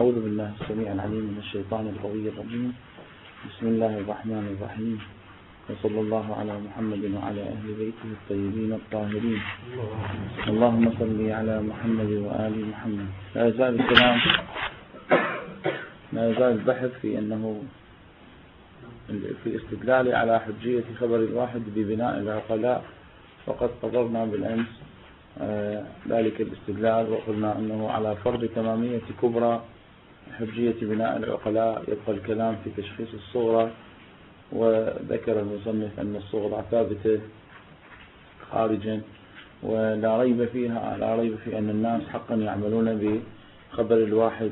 أعوذ بالله السميع العليم من الشيطان القوي الرجيم. بسم الله الرحمن الرحيم، وصلى الله على محمد وعلى أهل بيته الطيبين الطاهرين. اللهم صل على محمد وآل محمد. لا يزال الكلام، لا يزال البحث في أنه في استدلال على حجية خبر الواحد ببناء العقلاء، وقد قررنا بالأمس ذلك الاستدلال، وقلنا أنه على فرض تمامية كبرى حجية بناء العقلاء يبقى الكلام في تشخيص الصغرى. وذكر المصنف أن الصغرى ثابتة خارجا ولا ريب فيها، لا ريب في أن الناس حقا يعملون بخبر الواحد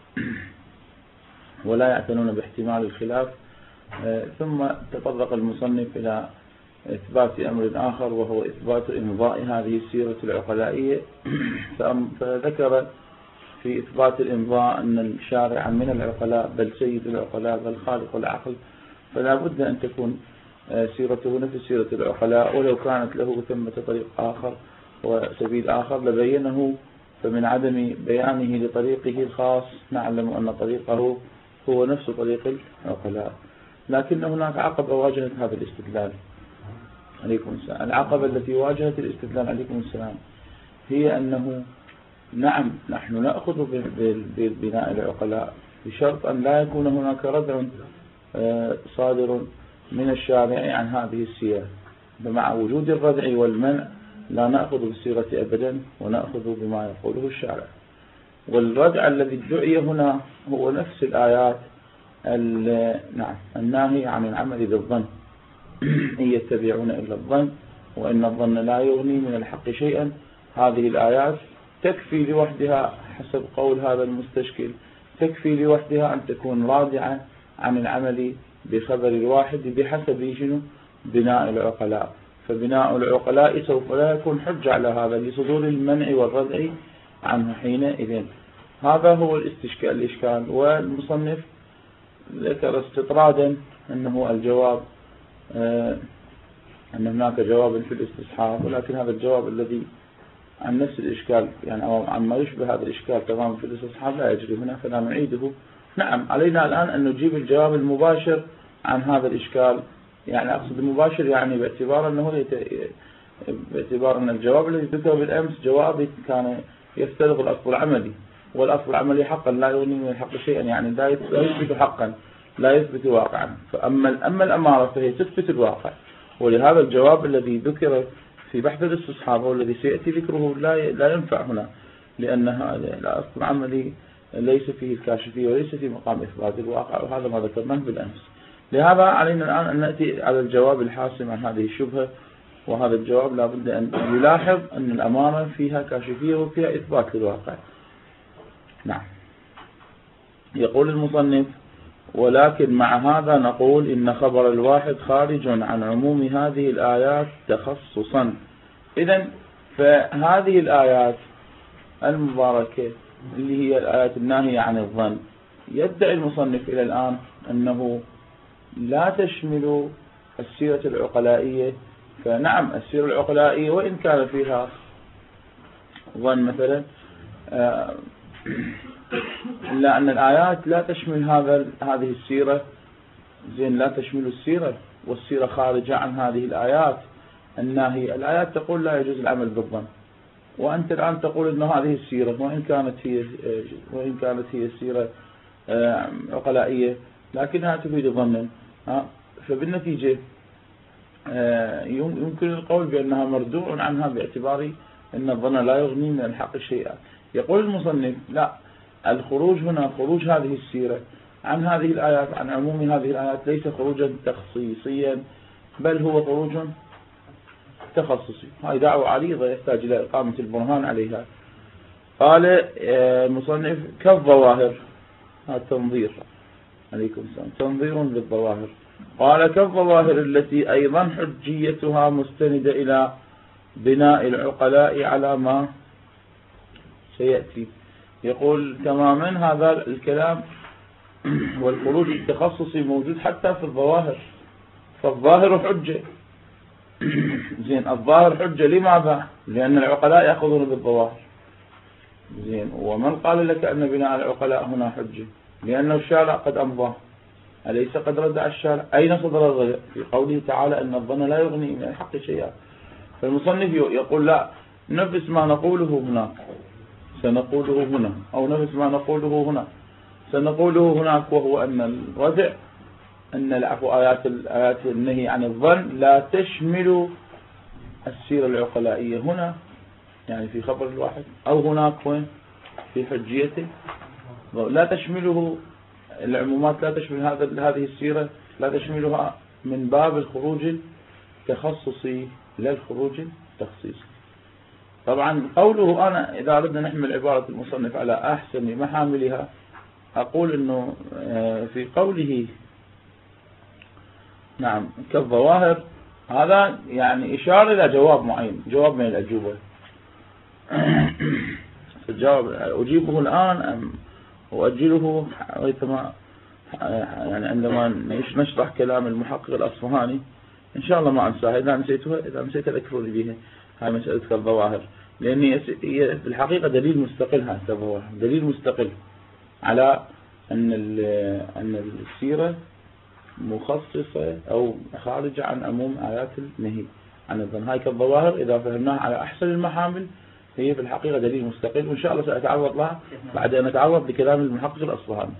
ولا يعتنون باحتمال الخلاف. ثم تطرق المصنف إلى إثبات أمر آخر، وهو إثبات إمضاء هذه السيرة العقلائية. فذكر في إثبات الإمضاء أن الشارع من العقلاء، بل سيد العقلاء، بل خالق العقل، فلا بد أن تكون سيرته نفس سيرة العقلاء، ولو كانت له ثمة طريق آخر وسبيل آخر لبينه، فمن عدم بيانه لطريقه الخاص نعلم أن طريقه هو نفس طريق العقلاء. لكن هناك عقبة واجهت هذا الاستدلال. عليكم السلام. العقبة التي واجهت الاستدلال عليكم السلام هي أنه نعم نحن نأخذ ببناء العقلاء بشرط أن لا يكون هناك ردع صادر من الشارع عن هذه السيرة. فمع وجود الردع والمنع لا نأخذ بالسيرة أبدا، ونأخذ بما يقوله الشارع. والردع الذي ادعي هنا هو نفس الآيات الناهي عن العمل بالظن. إن يتبعون إلا الظن وإن الظن لا يغني من الحق شيئا. هذه الآيات تكفي لوحدها حسب قول هذا المستشكل، تكفي لوحدها أن تكون رادعة عن العمل بخبر الواحد بحسب شنو؟ بناء العقلاء. فبناء العقلاء سوف لا يكون حجة على هذا لصدور المنع والردع عنه حينئذ. هذا هو الإشكال. والمصنف ذكر استطرادا أنه الجواب أن هناك جواب في الاستصحاب، ولكن هذا الجواب الذي عن نفس الإشكال، يعني عن ما يشبه هذا الإشكال تماما في الاستصحاب، لا يجري هنا، فلا نعيده. نعم علينا الآن أن نجيب الجواب المباشر عن هذا الإشكال. يعني أقصد المباشر يعني باعتبار أن الجواب الذي ذكر بالأمس جواب كان يفترض الأصل العملي، والأصل العملي حقا لا يغني من الحق شيئا، يعني لا يثبت حقا، لا يثبت واقعا. أما الأمارة فهي تثبت الواقع. ولهذا الجواب الذي ذكر في بحث الاستصحاب والذي سيأتي ذكره لا ينفع هنا، لأن هذا الأصل العملي ليس فيه الكاشفية وليس في مقام إثبات الواقع، وهذا ما ذكرناه بالأمس. لهذا علينا الآن أن نأتي على الجواب الحاسم عن هذه الشبهة. وهذا الجواب لا بد أن يلاحظ أن الأمارة فيها كاشفية وفيها إثبات للواقع. نعم. يقول المصنف: ولكن مع هذا نقول إن خبر الواحد خارج عن عموم هذه الآيات تخصصا. إذن فهذه الآيات المباركة اللي هي الآيات الناهية عن الظن يدعي المصنف إلى الآن أنه لا تشمل السيرة العقلائية. فنعم السيرة العقلائية وإن كان فيها ظن مثلا، إلا أن الآيات لا تشمل هذه السيرة. لا تشمل السيرة، والسيرة خارجة عن هذه الآيات الناهية. الآيات تقول لا يجوز العمل بالظن، وأنت الآن تقول أن هذه السيرة وإن كانت هي سيرة عقلائية لكنها تفيد ظنا. فبالنتيجة يمكن القول بأنها مردوع عنها باعتبار أن الظن لا يغني من الحق شيئا. يقول المصنف: لا، الخروج هنا خروج هذه السيرة عن هذه الآيات، عن عموم هذه الآيات، ليس خروجا تخصيصيا، بل هو خروج تخصصي. هذه دعوة عريضة يحتاج إلى إقامة البرهان عليها. قال المصنف: كالظواهر. هذا تنظير. عليكم السلام. تنظير للظواهر. قال: كالظواهر التي أيضا حجيتها مستندة إلى بناء العقلاء على ما سيأتي. يقول تماما هذا الكلام والخروج التخصصي موجود حتى في الظواهر، فالظاهر حجة. الظاهر حجة لماذا؟ لأن العقلاء يأخذون بالظواهر. زين. ومن قال لك أن بناء العقلاء هنا حجة؟ لأنه الشارع قد أمضى، أليس قد ردع الشارع؟ أين صدر الردع؟ في قوله تعالى أن الظن لا يغني من الحق شيئا. فالمصنف يقول لا، نفس ما نقوله هناك سنقوله هنا، أو نفس ما نقوله هنا سنقوله هناك، وهو أن الردع، أن العفو آيات النهي عن الظن لا تشمل السيرة العقلائية هنا، يعني في خبر الواحد، أو هناك وين في حجيته، لا تشمله العمومات، لا تشمل هذه السيرة، لا تشملها من باب الخروج التخصصي لا الخروج التخصيصي. طبعا قوله أنا إذا أردنا نحمل عبارة المصنف على أحسن محاملها، أقول أنه في قوله نعم كالظواهر، هذا يعني إشارة إلى جواب معين، جواب من الأجوبة. الجواب أجيبه الآن أم أؤجله ريثما يعني عندما نشرح كلام المحقق الأصفهاني؟ إن شاء الله ما أنساها، إذا نسيت أذكرني بها، هاي مسألة كالظواهر، لأن هي في الحقيقة دليل مستقل، هذا الظواهر دليل مستقل على أن السيرة مخصصة أو خارجة عن عموم آيات النهي عن الظن. هاي كالظواهر إذا فهمناها على أحسن المحامل هي في الحقيقة دليل مستقل، وإن شاء الله سأتعرض لها بعد أن أتعرض لكلام المحقق الأصفهاني.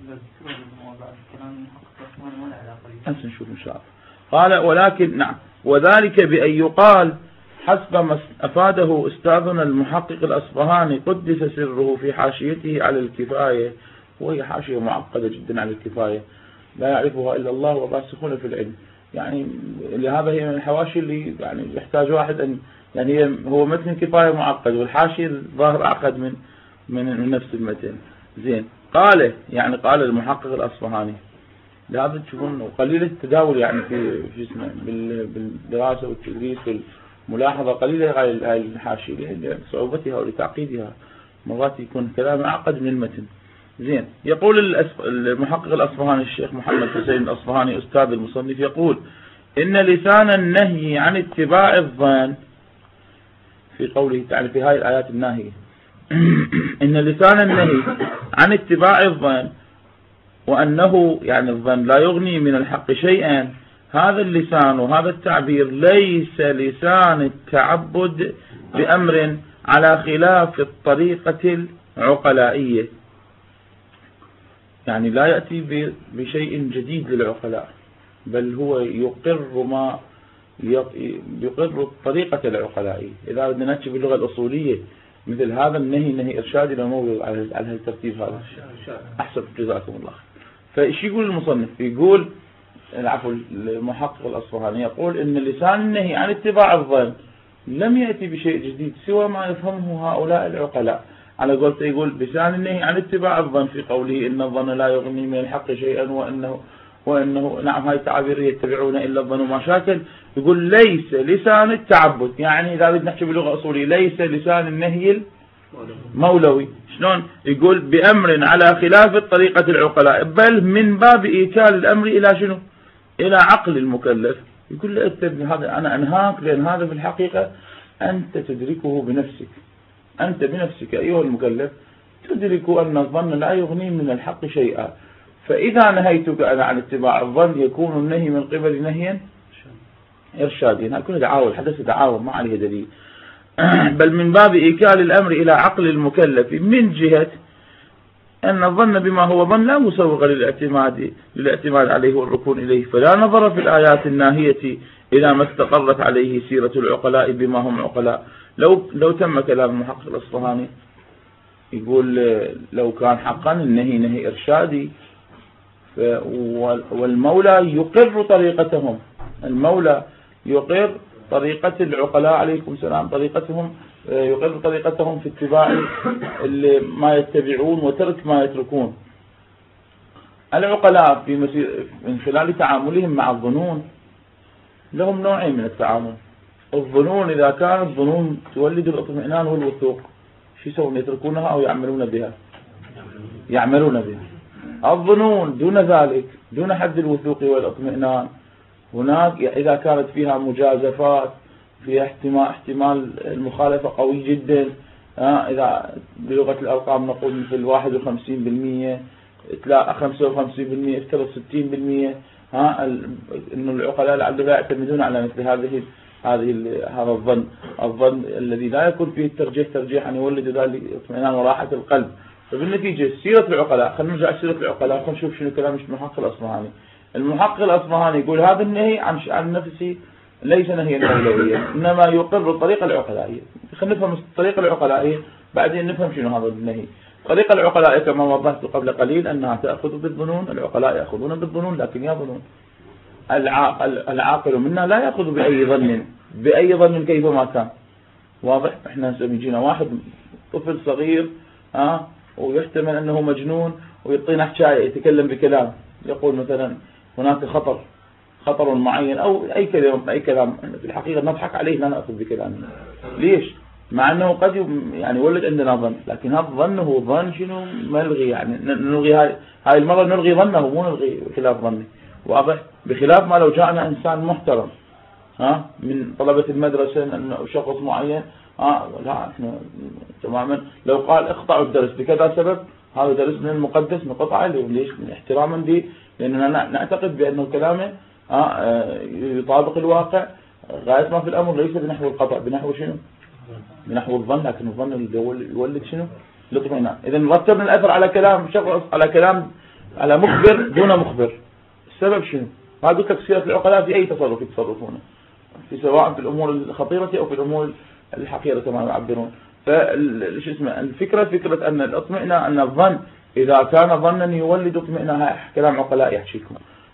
نشوف إن شاء الله. قال ولكن نعم، وذلك بأن يقال حسب ما أفاده أستاذنا المحقق الأصفهاني قدس سره في حاشيته على الكفاية، وهي حاشية معقدة جدا على الكفاية لا يعرفها إلا الله والراسخون في العلم، يعني لهذا هي من الحواشي اللي يعني يحتاج واحد أن يعني هو متن كفاية معقد، والحاشي الظاهر أعقد من نفس المتن. زين. قال المحقق الأصفهاني، لهذا تشوفون قليل التداول يعني في اسمه بالدراسة والتدريس والملاحظة قليلة هاي الحاشية لصعوبتها ولتعقيدها، مرات يكون كلام أعقد من المتن. زين. يقول المحقق الأصفهاني الشيخ محمد حسين الأصفهاني أستاذ المصنف، يقول إن لسان النهي عن اتباع الظن، في قوله تعالى في هاي الآيات الناهية إن لسان النهي عن اتباع الظن وأنه يعني الظن لا يغني من الحق شيئا، هذا اللسان وهذا التعبير ليس لسان التعبد بأمر على خلاف الطريقة العقلائية، يعني لا يأتي بشيء جديد للعقلاء، بل هو يقر الطريقة العقلائية. إذا بدنا نحكي باللغة الأصولية مثل هذا النهي نهي إرشادي للموضوع على الترتيب هذا أحسن، جزاكم الله. فإيش يقول المصنف؟ يقول المحقق الأصفهاني يقول إن لسان النهي عن اتباع الظن لم يأتي بشيء جديد سوى ما يفهمه هؤلاء العقلاء، على قولته يقول لسان النهي عن اتباع الظن في قوله إن الظن لا يغني من الحق شيئا وأنه نعم هاي تعابير يتبعون إلا الظن وما شاكل، يقول ليس لسان التعبد، يعني إذا بدنا نحكي بلغة أصولية ليس لسان النهي المولوي. شلون؟ يقول بأمر على خلاف الطريقة العقلاء، بل من باب إيكال الأمر إلى شنو؟ إلى عقل المكلف. يقول له هذا أنا أنهاك، لأن هذا في الحقيقة أنت تدركه بنفسك، أنت بنفسك أيها المكلف تدرك أن الظن لا يغني من الحق شيئا، فإذا نهيتك أنا عن اتباع الظن يكون النهي من قبل نهيا إرشاديا. هذا كله دعاوى، الحدث دعاوى ما عليه دليل. بل من باب إيكال الأمر إلى عقل المكلف من جهة أن الظن بما هو ظن لا مسوغ للاعتماد عليه والركون إليه، فلا نظر في الآيات الناهية إلى ما استقرت عليه سيرة العقلاء بما هم عقلاء. لو تم كلام المحقق الأصفهاني يقول لو كان حقا النهي نهي إرشادي والمولى يقر طريقتهم، المولى يقر طريقة العقلاء عليكم السلام، طريقتهم يقر طريقتهم في اتباع ما يتبعون وترك ما يتركون. العقلاء من خلال تعاملهم مع الظنون لهم نوعين من التعامل. الظنون إذا كانت ظنون تولد الاطمئنان والوثوق شو يسوون؟ يتركونها أو يعملون بها؟ يعملون بها. الظنون دون ذلك، دون حد الوثوق والاطمئنان، هناك إذا كانت فيها مجازفات، فيها احتمال المخالفة قوي جدا، إذا بلغة الأرقام نقول مثل 51%، 55%، افترض 60%، إنه العقلاء لعله لا يعتمدون على مثل هذا الظن الذي لا يكون فيه ترجيح أن يولد ذلك اطمئنان وراحة القلب. فبالنتيجة سيرة العقلاء، خلينا نرجع سيرة العقلاء، خلينا نشوف شنو كلام المحقق الأصفهاني. المحقق الأصفهاني يقول هذا النهي عن نفسه ليس نهيا الأولوية، إنما يقر الطريقة العقلائية. خلينا نفهم الطريقة العقلائية بعدين نفهم شنو هذا النهي. الطريقة العقلائية كما وضحت قبل قليل أنها تأخذ بالظنون، العقلاء يأخذون بالظنون لكن يظنون. العاقل منا لا يأخذ بأي ظن كيفما كان. واضح؟ احنا يجينا واحد طفل صغير ويحتمل أنه مجنون ويعطينا حكاية، يتكلم بكلام يقول مثلا هناك خطر معين أو أي كلام في الحقيقة نضحك عليه لا نأخذ بكلامه. ليش؟ مع أنه قد يعني يولد عندنا ظن، لكن هذا الظن هو ظن شنو ملغي، يعني نلغي هاي المرة نلغي ظنه مو نلغي خلاف ظنه. واضح؟ بخلاف ما لو جاءنا إنسان محترم من طلبة المدرسة أنه شخص معين لا احنا تماما لو قال اقطعوا الدرس بكذا سبب، هذا درس من المقدس نقطعه. ليش؟ احتراما به، لأننا نعتقد بأنه كلامه يطابق الواقع. غاية ما في الأمر ليس بنحو القطع، بنحو شنو؟ بنحو الظن، لكن الظن اللي يولد شنو؟ الاطمئنان. إذا رتبنا الأثر على كلام شخص، على مخبر دون مخبر. السبب شنو؟ ما قلت لك سيرة العقلاء في أي تصرف يتصرفونه، سواء في الأمور الخطيرة أو في الأمور الحقيرة كما يعبرون. فكرة أن الاطمئنان، أن الظن إذا كان ظنا يولد اطمئنان، كلام عقلاء يحكيكم.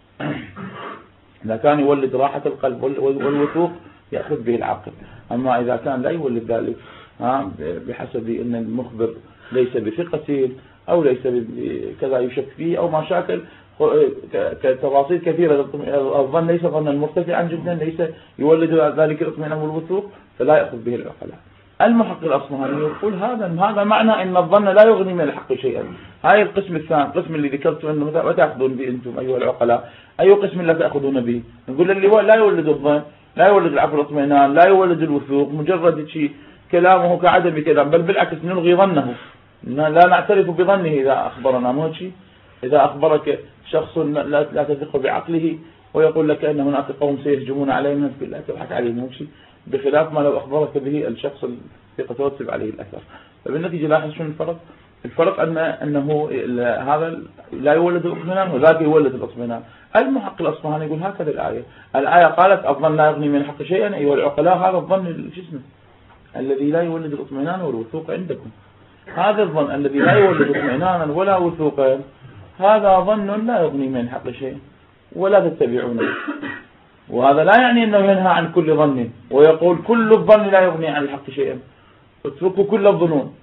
إذا كان يولد راحة القلب والوثوق يأخذ به العقل. أما إذا كان لا يولد ذلك بحسب أن المخبر ليس بثقة أو ليس كذا يشك فيه أو ما شاكل كتفاصيل كثيرة، الظن ليس ظنا مرتفعا جدا، ليس يولد ذلك الاطمئنان والوثوق، فلا يأخذ به العقلاء. المحقق الأصفهاني يقول هذا معنى أن الظن لا يغني من الحق شيئا. هاي القسم الثاني، القسم اللي ذكرت أنه ما تأخذون به أنتم أيها العقلاء، أي قسم لا تأخذون به؟ نقول اللي هو لا يولد الظن، لا يولد العقل الاطمئنان، لا يولد الوثوق، مجرد شيء كلامه كعدم كلام، بل بالعكس نلغي ظنه، لا نعترف بظنه إذا أخبرنا. مو شيء إذا أخبرك شخص لا تثق بعقله ويقول لك أن هناك قوم سيهجمون علينا، لا تضحك عليه، مو شيء، بخلاف ما لو أخبرك به الشخص الثقة ترتب عليه الأثر. فبالنتيجة لاحظ شنو الفرق أنه هذا لا يولد الاطمئنان وذاك يولد الاطمئنان. المحقق الأصفهاني يقول هكذا الآية قالت الظن لا يغني من الحق شيئا أيها العقلاء. هذا الظن الجسم الذي لا يولد الاطمئنان والوثوق عندكم، هذا الظن الذي لا يولد اطمئنانا ولا وثوقا، هذا ظن لا يغني من الحق شيئا ولا تتبعونه. وهذا لا يعني أنه ينهى عن كل ظن ويقول كل الظن لا يغني عن الحق شيئا، اتركوا كل الظنون.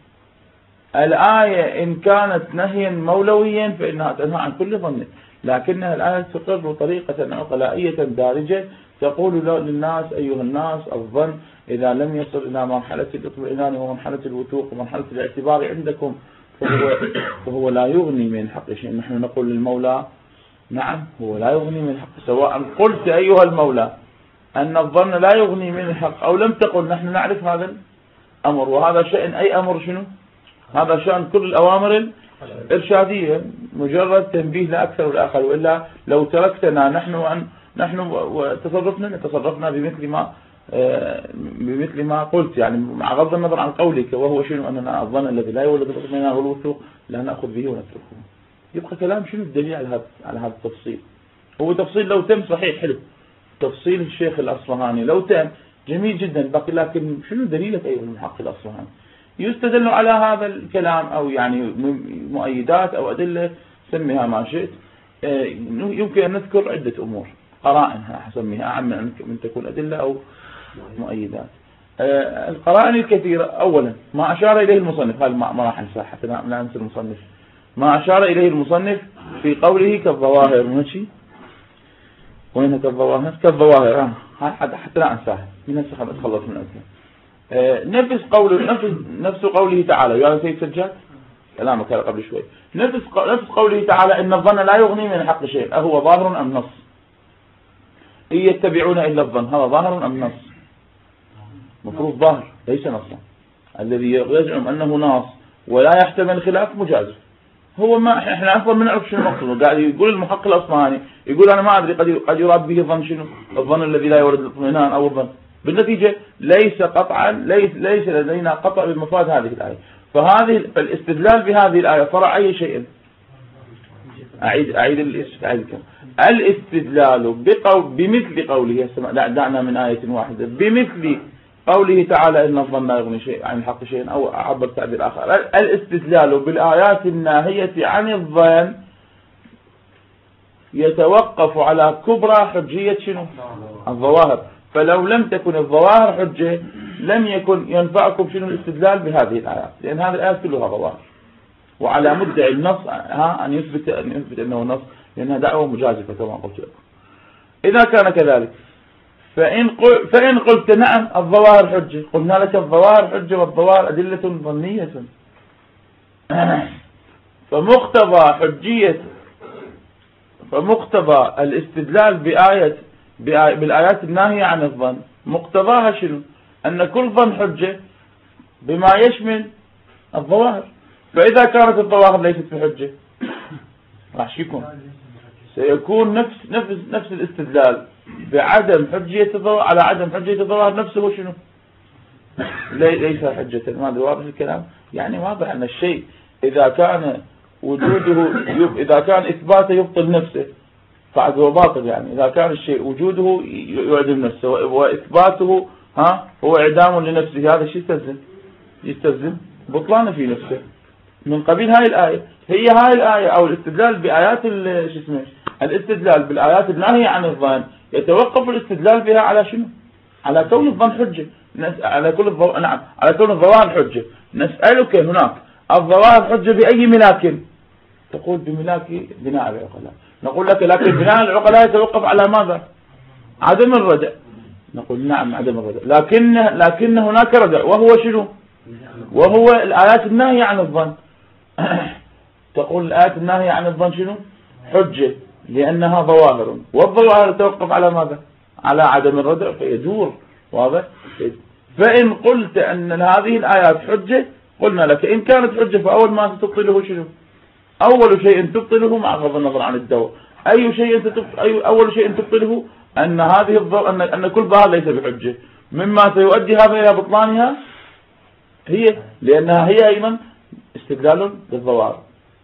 الآية إن كانت نهيا مولويا فإنها تنهى عن كل ظن، لكنها الآية تقر طريقة عقلائية دارجة تقول للناس أيها الناس الظن إذا لم يصل إلى مرحلة الاطمئنان ومرحلة الوثوق ومرحلة الاعتبار عندكم فهو لا يغني من الحق شيء. نحن نقول للمولى نعم هو لا يغني من الحق، سواء قلت أيها المولى أن الظن لا يغني من الحق أو لم تقل، نحن نعرف هذا الأمر. وهذا شأن أي أمر شنو؟ هذا شأن كل الأوامر الإرشادية، مجرد تنبيه لا أكثر ولا أقل. وإلا لو تركتنا نحن تصرفنا بمثل ما قلت، يعني مع غض النظر عن قولك، وهو شنو؟ أننا الظن الذي لا يولد الاطمئنان والوثوق لا نأخذ به ونتركه. يبقى كلام شنو الدليل على هذا التفصيل؟ هو تفصيل لو تم صحيح حلو، تفصيل الشيخ الأصفهاني لو تم جميل جدا باقي، لكن شنو دليلك أيها المحقق الأصفهاني؟ يستدل على هذا الكلام أو يعني مؤيدات أو أدلة سميها ما شئت. يمكن أن نذكر عدة أمور، قرائن أسميها أعم من تكون أدلة أو مؤيدات. القرائن الكثيرة أولا ما أشار إليه المصنف، هذا ما راح ننسى حتى لا ننسى المصنف، ما أشار إليه المصنف في قوله كالظواهر. ماشي وين كالظواهر؟ كالظواهر حتى لا أنساها من نفسه، أتخلص من أسمه. نفس قوله تعالى يا سيد سجاد كلامك هذا قبل شوي، نفس قوله تعالى إن الظن لا يغني من الحق شيء، أهو ظاهر أم نص؟ إن يتبعون إلا الظن، هذا ظاهر أم نص؟ مفروض ظاهر ليس نصا. الذي يزعم أنه نص ولا يحتمل خلاف مجازف. هو ما احنا اصلا ما نعرف شنو مقصوده، قاعد يقول المحقق الاصفهاني يقول انا ما ادري قد يراد به ظن شنو، الظن الذي لا يورد الاطمئنان او الظن. بالنتيجه ليس قطعا ليس لدينا قطع بمفاد هذه الايه. فالاستدلال بهذه الايه فرع اي شيء. اعيد الاستدلال بمثل قوله، دعنا من ايه واحده، بمثل قوله تعالى إن الظن لا يغني شيء عن الحق شيئا، أو عبر تعبير آخر الاستدلال بالآيات الناهية عن الظن يتوقف على كبرى حجية شنو؟ الظواهر. فلو لم تكن الظواهر حجة لم يكن ينفعكم شنو الاستدلال بهذه الآيات، لأن هذه الآيات كلها ظواهر، وعلى مدعي النص أن يثبت أنه نص، لأنها دعوة مجازفة كما قلت لكم. إذا كان كذلك فإن قلت نعم الظواهر حجة، قلنا لك الظواهر حجة والظواهر أدلة ظنية، فمقتضى الاستدلال بالآيات الناهية عن الظن مقتضاها شنو؟ أن كل ظن حجة بما يشمل الظواهر. فإذا كانت الظواهر ليست بحجة راح يكون سيكون نفس الاستدلال بعدم حجية الظواهر على عدم حجية الظواهر نفسه شنو؟ ليس حجة. ما ادري واضح الكلام؟ يعني واضح أن الشيء إذا كان وجوده إذا كان إثباته يبطل نفسه فهو باطل. يعني إذا كان الشيء وجوده يعدم نفسه وإثباته هو إعدام لنفسه، هذا الشيء يستلزم بطلانه في نفسه. من قبيل هاي الآية، هي هاي الآية أو الاستدلال بآيات الاستدلال بالآيات الناهية عن الظن يتوقف الاستدلال بها على شنو؟ على كون الظن حجة، على كون الظواهر حجة. نسألك هناك الظواهر حجة بأي ملاك؟ تقول بملاك بناء العقلاء. نقول لك لكن بناء العقلاء يتوقف على ماذا؟ عدم الردع. نقول نعم عدم الردع، لكن هناك ردع وهو شنو؟ وهو الآيات الناهية عن الظن. تقول الآيات الناهية عن الظن شنو؟ حجة لأنها ظواهر، والظواهر تتوقف على ماذا؟ على عدم الردع، فيدور. واضح؟ فإن قلت أن هذه الآيات حجة قلنا لك إن كانت حجة فأول ما تبطله شنو؟ أول شيء تبطله مع غض النظر عن الدواء أول شيء تبطله أن أن كل ظاهر ليس بحجة، مما سيؤدي هذا إلى بطلانها هي، لأنها هي أيضا استدلال بالظواهر.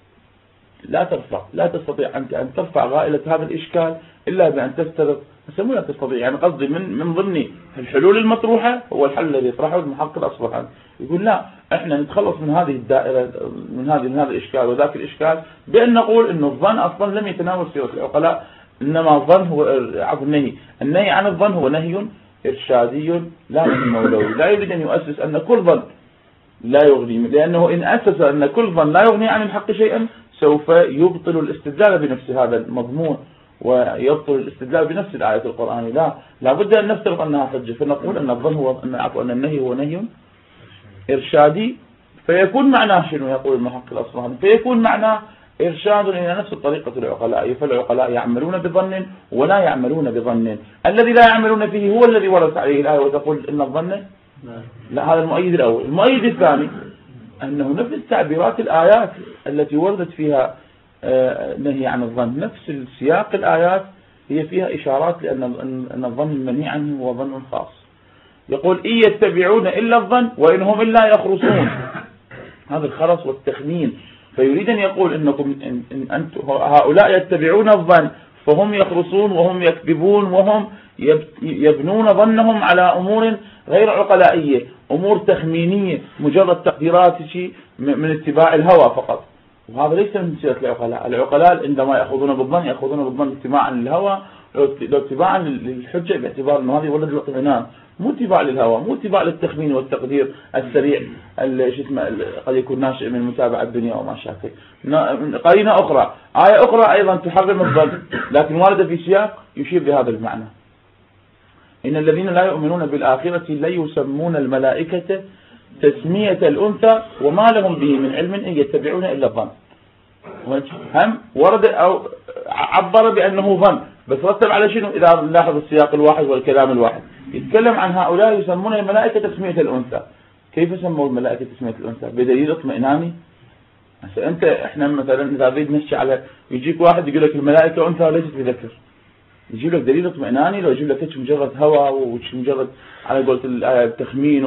لا تستطيع أن ترفع غائلة هذا الإشكال إلا بأن تفترض لا تستطيع. يعني قصدي من ضمن الحلول المطروحة هو الحل الذي يطرحه المحقق الأصفهاني، يقول لا احنا نتخلص من هذه الدائرة من هذا الإشكال وذاك الإشكال بأن نقول إنه الظن أصلا لم يتناول سيرة العقلاء، إنما الظن هو النهي عن الظن هو نهي إرشادي لا نهي مولوي. لا يريد أن يؤسس أن كل ظن لا يغني، لأنه إن أسس أن كل ظن لا يغني عن الحق شيئا سوف يبطل الاستدلال بنفس هذا المضمون ويبطل الاستدلال بنفس الآية القرآنية. لا بد أن نفترض أنها حجة، فنقول أن الظن هو أن النهي هو نهي إرشادي، فيكون معناه شنو؟ يقول المحقق الأصفهاني فيكون معناه إرشاد إلى نفس الطريقة العقلاء. فالعقلاء يعملون بظن ولا يعملون بظن، الذي لا يعملون فيه هو الذي ورد عليه الآية وتقول إن الظن لا. هذا المؤيد الأول. المؤيد الثاني أنه نفس تعبيرات الآيات التي وردت فيها نهي عن الظن، نفس السياق الآيات هي فيها إشارات لأن الظن المنهي عنه هو ظن خاص. يقول إن يتبعون إلا الظن وإن هم إلا يخرصون، هذا الخرص والتخمين. فيريد أن يقول إنكم إن هؤلاء يتبعون الظن فهم يخرصون وهم يكذبون وهم يبنون ظنهم على أمور غير عقلائية، أمور تخمينية، مجرد تقديرات شيء من اتباع الهوى فقط. وهذا ليس من سيرة العقلاء. العقلاء عندما يأخذون بالظن اتباعا للهوى، لو اتباعا للحجة باعتبار أنه هذه ولد الاطمئنان، مو اتباع للهوى، مو اتباع للتخمين والتقدير السريع قد يكون ناشئ من متابعة الدنيا وما شاكل. قرينة أخرى، آية أخرى أيضا تحرم الظن لكن واردة في سياق يشير بهذا المعنى: إن الذين لا يؤمنون بالآخرة لا يسمون الملائكة تسمية الأنثى وما لهم به من علم إن يتبعون إلا الظن. هم ورد أو عبر بأنه ظن، بس رتب على شنو؟ إذا نلاحظ السياق الواحد والكلام الواحد يتكلم عن هؤلاء يسمون الملائكة تسمية الأنثى. كيف سموا الملائكة تسمية الأنثى؟ بدليل اطمئناني. احنا مثلا إذا نريد نحكي على، يجيك واحد يقول لك الملائكة أنثى وليست بذكر، يجيب لك دليل اطمئناني، لو يجيب لك هيك مجرد هوى ومجرد على قولة الآية تخمين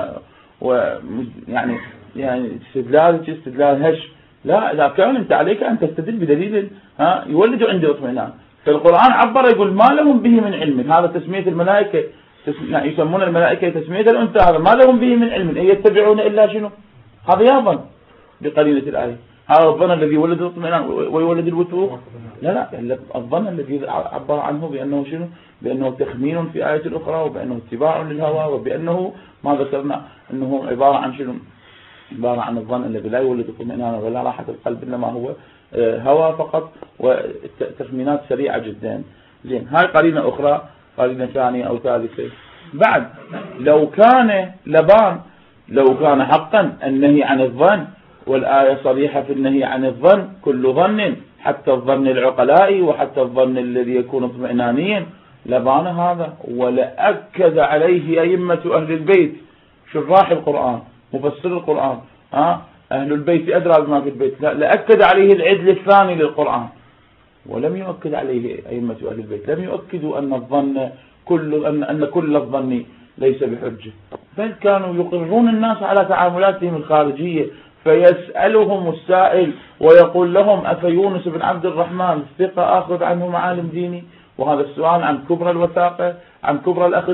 يعني استدلال هش. لا، إذا كان أنت عليك أن تستدل بدليل يولد عندي اطمئنان. فالقرآن عبر يقول ما لهم به من علم. هذا تسمية الملائكة، يسمون الملائكة تسمية الأنثى، هذا ما لهم به من علم، إن يتبعون إلا شنو؟ هذا يظن بقليلة الآية. هذا الظن الذي يولد الاطمئنان ويولد الوثوق؟ لا، الظن الذي عبر عنه بأنه شنو؟ بأنه تخمين في آية أخرى، وبأنه اتباع للهوى، وبأنه ما ذكرنا أنه عبارة عن شنو؟ عبارة عن الظن الذي لا يولد اطمئنان ولا راحة القلب، إنما هو هوى فقط وتخمينات سريعة جدا. زين، هاي قرينة أخرى، قرينة ثانية أو ثالثة. بعد لو كان لبان، لو كان حقا النهي عن الظن، والآية صريحة في النهي عن الظن، كل ظن حتى الظن العقلاء وحتى الظن الذي يكون اطمئنانيا، لبان هذا. ولأكد عليه أئمة أهل البيت، شراح القرآن، مفسر القرآن، أهل البيت أدرى بما في البيت، لأكد عليه العدل الثاني للقرآن. ولم يؤكد عليه أئمة أهل البيت، لم يؤكدوا أن الظن أن كل الظن ليس بحجة، بل كانوا يقرون الناس على تعاملاتهم الخارجية. فيسألهم السائل ويقول لهم: أفيونس بن عبد الرحمن ثقة آخذ عنه معالم ديني؟ وهذا السؤال عن كبرى الوثاقة، عن كبرى الأخذ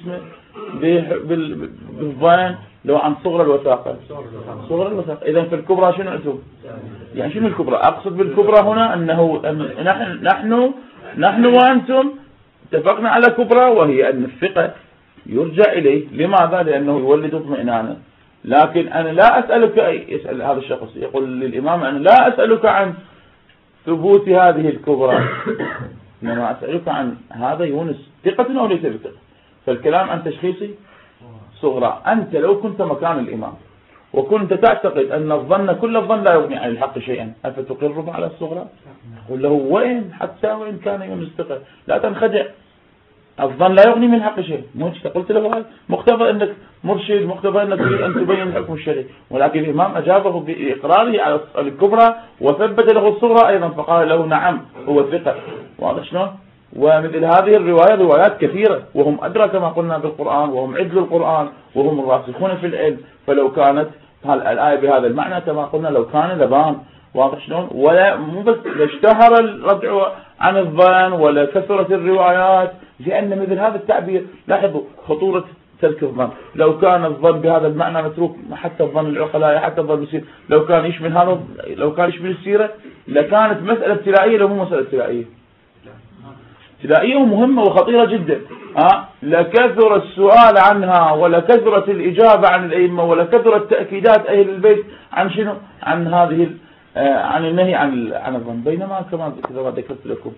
بالظن، لو عن صغر الوثاقة. صغر الوثاقة. إذن في الكبرى شنو أنتم؟ يعني شنو الكبرى؟ أقصد بالكبرى هنا أنه نحن وأنتم اتفقنا على كبرى، وهي أن الثقة يرجع إليه. لماذا؟ لأنه يولد اطمئنانا. لكن أنا لا أسألك، يسأل هذا الشخص يقول للإمام: أنا لا أسألك عن ثبوت هذه الكبرى، إنما أسألك عن هذا يونس ثقة أو ليس بثقة. فالكلام عن تشخيصي صغرى. أنت لو كنت مكان الإمام وكنت تعتقد أن الظن كل الظن لا يغني عن الحق شيئا، أفتقر على الصغرى؟ قل له: وإن حتى وإن كان يونس ثقة لا تنخدع، الظن لا يغني من الحق شيء. مش قلت له هذا مقتضى أنك مرشد، مقتضى أنك تريد أن تبين الحكم الشرعي. ولكن الإمام أجابه بإقراره على الكبرى وثبت له الصغرى أيضا، فقال له: نعم هو ثقة. واضح شلون؟ ومثل هذه الروايات روايات كثيرة، وهم أدرى كما قلنا بالقرآن، وهم عدل القرآن، وهم الراسخون في العلم. فلو كانت الآية بهذا المعنى كما قلنا، لو كان لبان. واضح شلون؟ ولا مو بس اشتهر الردع عن الظن ولا كثرت الروايات، لأن مثل هذا التعبير، لاحظوا خطورة ترك الظن. لو كان الظن بهذا المعنى متروك، حتى الظن العقلاء، حتى الظن السيرة، لو كان يشمل هذا، لو كان يشمل السيرة، لكانت مسألة ابتلائية. لو مو مسألة ابتلائية، ابتلائية ومهمة وخطيرة جدا، لكثر السؤال عنها، ولكثرت الإجابة عن الأئمة، ولكثرت تأكيدات أهل البيت عن شنو؟ عن هذه عن النهي عن الظن. بينما كما ذكرت لكم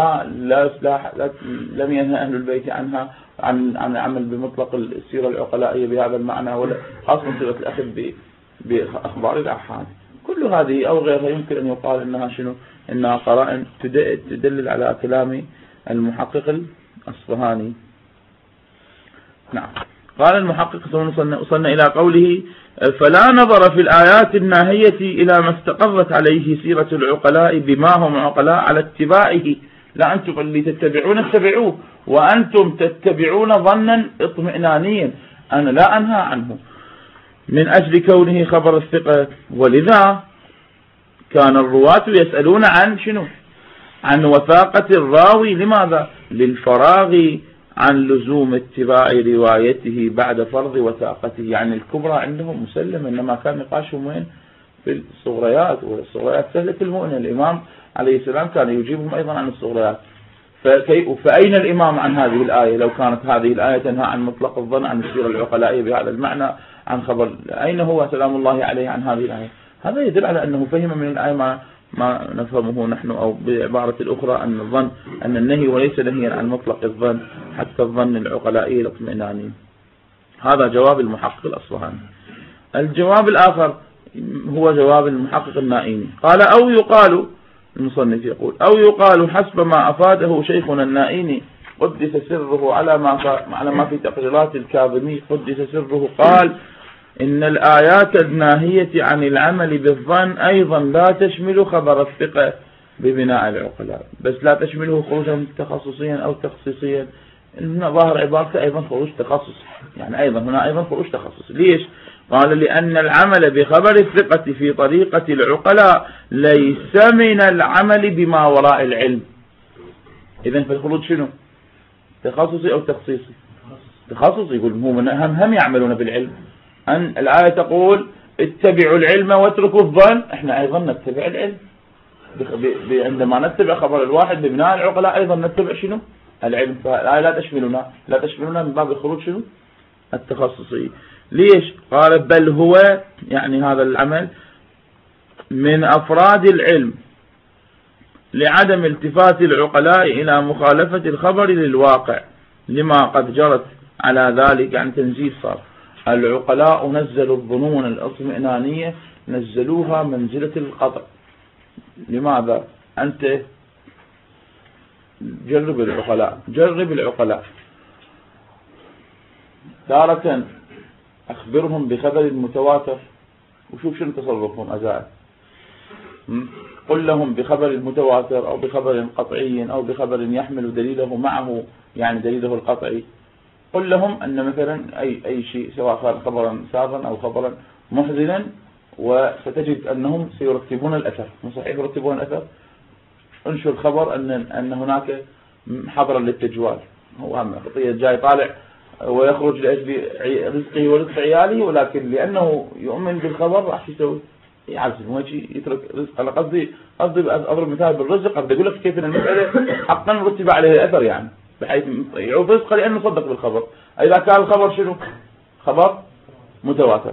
لم ينهى أهل البيت عنها عن العمل بمطلق السيرة العقلائية بهذا المعنى، ولا خاصة سيرة الأخذ بأخبار الأحاد. كل هذه أو غيرها يمكن أن يقال إنها شنو؟ إنها قرائن تدلل على كلام المحقق الأصفهاني. نعم. قال المحقق: وصلنا إلى قوله: فلا نظر في الآيات الناهية إلى ما استقرت عليه سيرة العقلاء بما هم عقلاء على اتباعه. لا، أنتم اللي تتبعون اتبعوه، وأنتم تتبعون ظنا اطمئنانيا، أنا لا أنهى عنه من أجل كونه خبر الثقة. ولذا كان الرواة يسألون عن شنو؟ عن وثاقة الراوي. لماذا؟ للفراغ عن لزوم اتباع روايته بعد فرض وثاقته. يعني الكبرى عندهم مسلمة، إنما كان نقاشهم وين؟ في الصغريات، والصغريات سهلة المؤنة. الإمام عليه السلام كان يجيبهم أيضا عن الصغريات. فأين الإمام عن هذه الآية؟ لو كانت هذه الآية تنهى عن مطلق الظن، عن السيرة العقلائية بهذا المعنى، عن خبر، أين هو سلام الله عليه عن هذه الآية؟ هذا يدل على أنه فهم من الآية ما نفهمه نحن، أو بعبارة الأخرى أن الظن، أن النهي وليس نهيا عن مطلق الظن، حتى الظن العقلائي الاطمئناني. هذا جواب المحقق الأصفهاني. الجواب الآخر هو جواب المحقق النائيني. قال: أو يقال، المصنف يقول: أو يقال حسب ما أفاده شيخنا النائيني قدس سره على ما في تقريرات الكاظمي قدس سره، قال: إن الآيات الناهية عن العمل بالظن أيضا لا تشمل خبر الثقة ببناء العقلاء، بس لا تشمله خروجا تخصصيا أو تخصيصيا. هنا ظاهر عبارته أيضا خروج تخصصي، يعني أيضا هنا أيضا خروج تخصصي. ليش؟ قال لأن العمل بخبر الثقة في طريقة العقلاء ليس من العمل بما وراء العلم. إذن فالخروج شنو؟ تخصصي أو تخصيصي؟ تخصصي. يقول هم يعملون بالعلم. أن الآية تقول اتبعوا العلم واتركوا الظن، احنا أيضا نتبع العلم. عندما نتبع خبر الواحد ببناء العقلاء أيضا نتبع شنو؟ العلم. فالآية لا تشملنا من باب الخروج شنو؟ التخصصي. ليش؟ قال بل هو يعني هذا العمل من أفراد العلم لعدم التفات العقلاء إلى مخالفة الخبر للواقع لما قد جرت على ذلك. يعني تنزيل صار. العقلاء نزلوا الظنون الاطمئنانية، نزلوها منزلة القطع. لماذا؟ أنت جرب العقلاء تارة أخبرهم بخبر المتواتر وشوف شنو تصرفهم أزاء. قل لهم بخبر المتواتر أو بخبر قطعي أو بخبر يحمل دليله معه، يعني دليله القطعي. قل لهم أن مثلا أي شيء سواء كان خبرا سارا أو خبرا محزنا، وستجد أنهم سيرتبون الأثر. مو صحيح يرتبون الأثر؟ انشر خبر أن هناك حضرا للتجوال، هو خطية جاي طالع ويخرج لأجل رزقه ورزق عياله، ولكن لأنه يؤمن بالخبر راح يسوي يعزم ويجي يترك رزق. أنا قصدي أضرب مثال بالرزق، قد أقول لك كيف أن المسألة حقا رتب عليه الأثر، يعني بحيث يعوض رزقه لأنه صدق بالخبر. إذا كان الخبر شنو؟ خبر متواتر.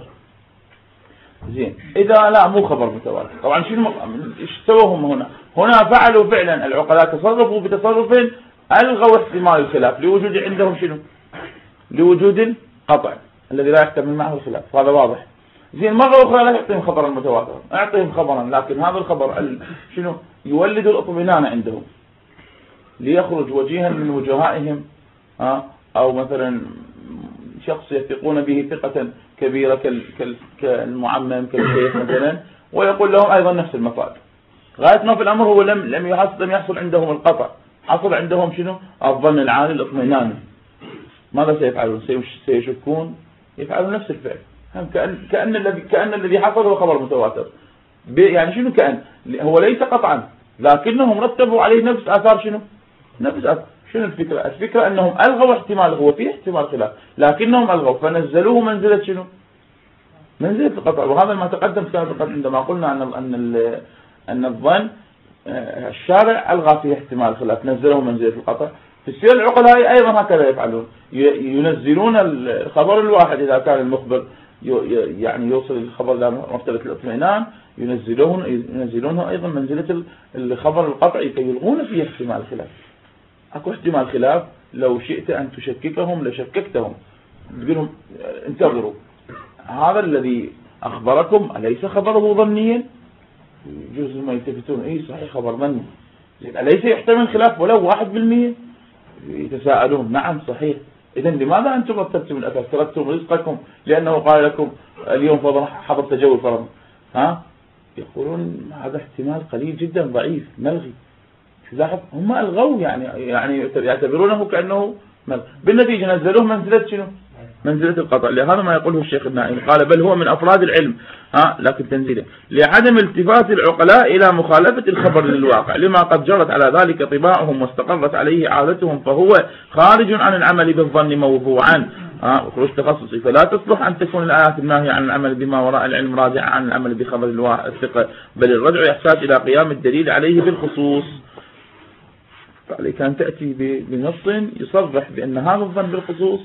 زين. إذا لا مو خبر متواتر، طبعا شنو ايش سووا هم هنا فعلوا فعلا العقلاء تصرفوا بتصرف ألغوا احتمال الخلاف لوجود عندهم شنو؟ لوجود القطع الذي لا يحتمل معه الخلاف. هذا واضح. زين. مرة أخرى لا يعطيهم خبرا متواترا، أعطيهم خبرا لكن هذا الخبر شنو؟ يولد الاطمئنان عندهم ليخرج وجيها من وجهائهم، أو مثلا شخص يثقون به ثقة كبيرة كالمعمم كالشيخ مثلا، ويقول لهم أيضا نفس المفاد. غاية ما في الأمر هو لم يحصل عندهم القطع، حصل عندهم شنو؟ الظن العالي الاطمئناني. ماذا سيفعلون؟ سيشكون، يفعلون نفس الفعل. كأن الذي حصل هو خبر متواتر. يعني شنو كأن؟ هو ليس قطعا لكنهم رتبوا عليه نفس آثار شنو؟ نفس آثار. شنو الفكرة؟ الفكرة أنهم ألغوا احتمال، هو فيه احتمال خلاف لكنهم ألغوا فنزلوه منزلة شنو؟ منزلة القطع. وهذا ما تقدم سابقا عندما قلنا أن الظن الشارع ألغى فيه احتمال الخلاف، نزلوه منزلة القطع. في السير العقلاء أيضا هكذا يفعلون، ينزلون الخبر الواحد إذا كان المخبر يعني يوصل الخبر إلى مرتبة الاطمئنان، ينزلونه أيضا منزلة الخبر القطعي كي يلغون فيه احتمال الخلاف. أكو احتمال خلاف لو شئت أن تشككهم لشككتهم، تقولهم انتظروا هذا الذي أخبركم أليس خبره ظنيا؟ يجوز ما يلتفتون صحيح خبر ظني، أليس يحتمل خلاف ولو 1%؟ يتساءلون نعم صحيح. إذن لماذا أنتم رتبتم الأثر؟ تركتم رزقكم لأنه قال لكم اليوم فضل حضر تجول فرض، يقولون هذا احتمال قليل جدا ضعيف ملغي. لاحظ هم ألغوا، يعني يعتبرونه كأنه ملغي. بالنتيجة نزلوه منزلة شنو؟ منزلة القطع. لهذا ما يقوله الشيخ النائم قال بل هو من أفراد العلم لكن تنزيله لعدم التفات العقلاء إلى مخالفة الخبر للواقع لما قد جرت على ذلك طباعهم واستقرت عليه عادتهم، فهو خارج عن العمل بالظن موضوعا وخروج تخصصي. فلا تصلح أن تكون الآيات الناهية عن العمل بما وراء العلم راجعة عن العمل بخبر الثقة، بل الرجع يحتاج إلى قيام الدليل عليه بالخصوص. فعليك أن تأتي بنص يصرح بأن هذا الظن بالخصوص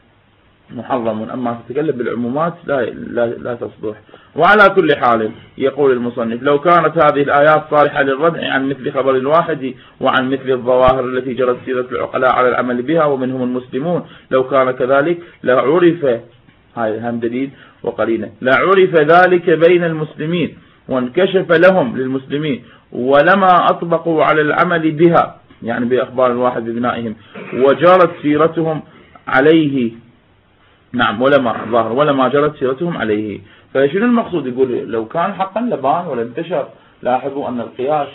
محرم، أما تتكلم بالعمومات لا تصلح. وعلى كل حال يقول المصنف لو كانت هذه الآيات صالحة للردع عن مثل خبر الواحد وعن مثل الظواهر التي جرت سيرة العقلاء على العمل بها ومنهم المسلمون، لو كان كذلك لعرف، هاي أهم دليل وقرينة، لعرف ذلك بين المسلمين وانكشف لهم للمسلمين ولما أطبقوا على العمل بها، يعني بأخبار الواحد ببنائهم، وجرت سيرتهم عليه نعم ولا ما جرت سيرتهم عليه. فشنو المقصود؟ يقول لو كان حقا لبان ولا انتشر. لاحظوا أن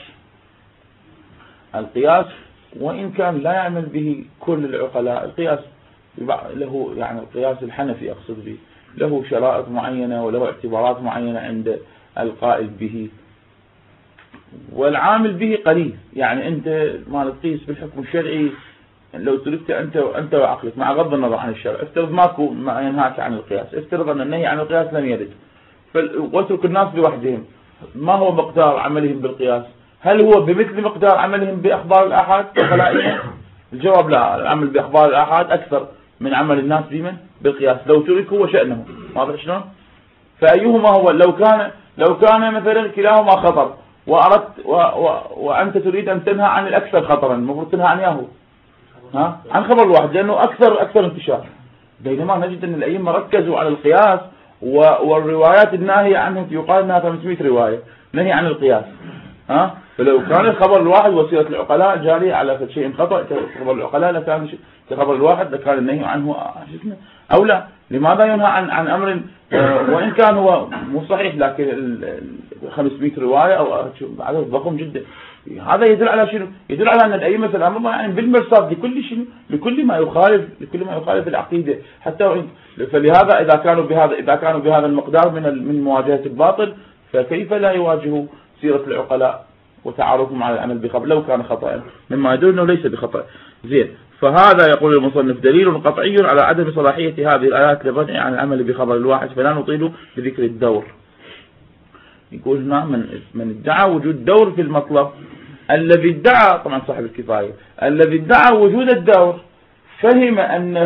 القياس وإن كان لا يعمل به كل العقلاء، القياس له يعني القياس الحنفي أقصد به له شرائط معينة وله اعتبارات معينة عند القائل به، والعامل به قليل. يعني أنت ما تقيس بالحكم الشرعي لو تركت أنت وعقلك مع غض النظر عن الشرع. افترض ماكو ما ينهاك عن القياس، افترض أن النهي عن القياس لم يرد، واترك الناس لوحدهم. ما هو مقدار عملهم بالقياس؟ هل هو بمثل مقدار عملهم بأخبار الآحاد الخلائية؟ الجواب لا، العمل بأخبار الآحاد أكثر من عمل الناس بالقياس لو تركوا وشأنه. واضح شلون؟ فأيهما هو؟ لو كان مثلا كلاهما خطر وأردت وأنت تريد أن تنهى عن الأكثر خطرا، المفروض تنهى عن ياهو عن خبر الواحد لأنه أكثر انتشار. بينما نجد أن الأئمة ركزوا على القياس والروايات الناهية عنه يقال أنها 500 رواية نهي عن القياس. فلو كان الخبر الواحد وسيلة العقلاء جارية على شيء خطأ خبر العقلاء لكان كخبر الواحد لكان النهي عنه أو لا. لماذا ينهى عن أمر وإن كان هو مو صحيح لكن 500 رواية أو عدد ضخم جدا؟ هذا يدل على شنو؟ يدل على أن الأئمة في الأمر يعني بالمرصاد لكل ما يخالف العقيدة حتى. فلهذا إذا كانوا بهذا المقدار من مواجهة الباطل، فكيف لا يواجهوا سيرة العقلاء وتعارفهم على العمل بخبر لو كان خطأ، مما يدل أنه ليس بخطأ. زين، فهذا يقول المصنف دليل قطعي على عدم صلاحية هذه الآيات للردع عن العمل بخبر الواحد، فلا نطيل بذكر الدور. يقول هنا من ادعى وجود دور في المطلب، الذي ادعى طبعا صاحب الكفاية، الذي ادعى وجود الدور فهم أن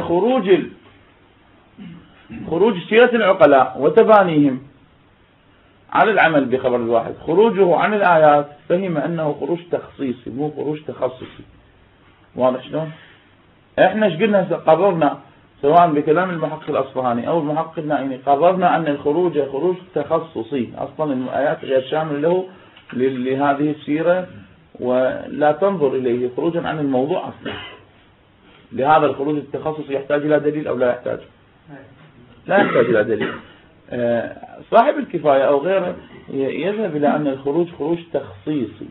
خروج سيرة العقلاء وتبانيهم على العمل بخبر الواحد خروجه عن الآيات، فهم أنه خروج تخصيصي مو خروج تخصصي. واضح شلون؟ احنا ايش قلنا قررنا سواء بكلام المحقق الأصفهاني أو المحقق النائمي، قررنا أن الخروج خروج تخصصي. أصلا الآيات غير شامل له لهذه السيرة ولا تنظر إليه خروجا عن الموضوع أصلا. لهذا الخروج التخصصي يحتاج إلى دليل أو لا يحتاج؟ لا يحتاج إلى دليل. صاحب الكفاية أو غيره يذهب إلى أن الخروج خروج تخصيصي،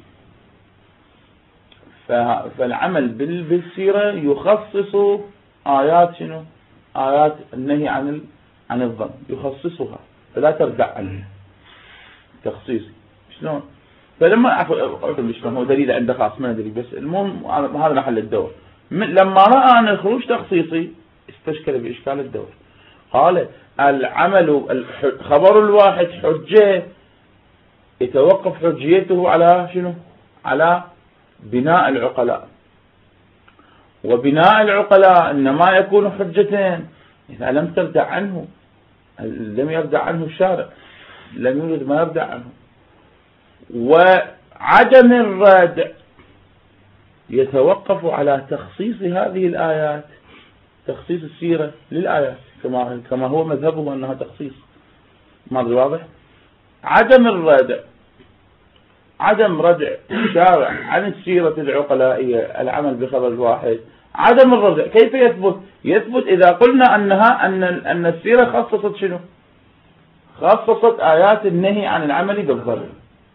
فالعمل بالسيرة يخصص آيات شنو؟ آيات النهي عن الظن يخصصها فلا تردع عنه تخصيصي. شلون؟ فلما شلون هو دليل عنده خاص ما ندري، بس المهم هذا محل الدور. لما رأى أن الخروج تخصيصي استشكل بإشكال الدور. قال العمل خبر الواحد حجة يتوقف حجيته على شنو؟ على بناء العقلاء، وبناء العقلاء إنما يكون حجتين إذا لم تردع عنه، لم يردع عنه الشارع، لم يرد ما يردع عنه. وعدم الردع يتوقف على تخصيص هذه الآيات، تخصيص السيرة للآيات كما هو مذهبه أنها تخصيص. ما أدري واضح؟ عدم ردع الشارع عن السيرة العقلائية العمل بخبر الواحد، عدم الردع كيف يثبت إذا قلنا أن السيرة خصصت شنو؟ خصصت آيات النهي عن العمل بالظن.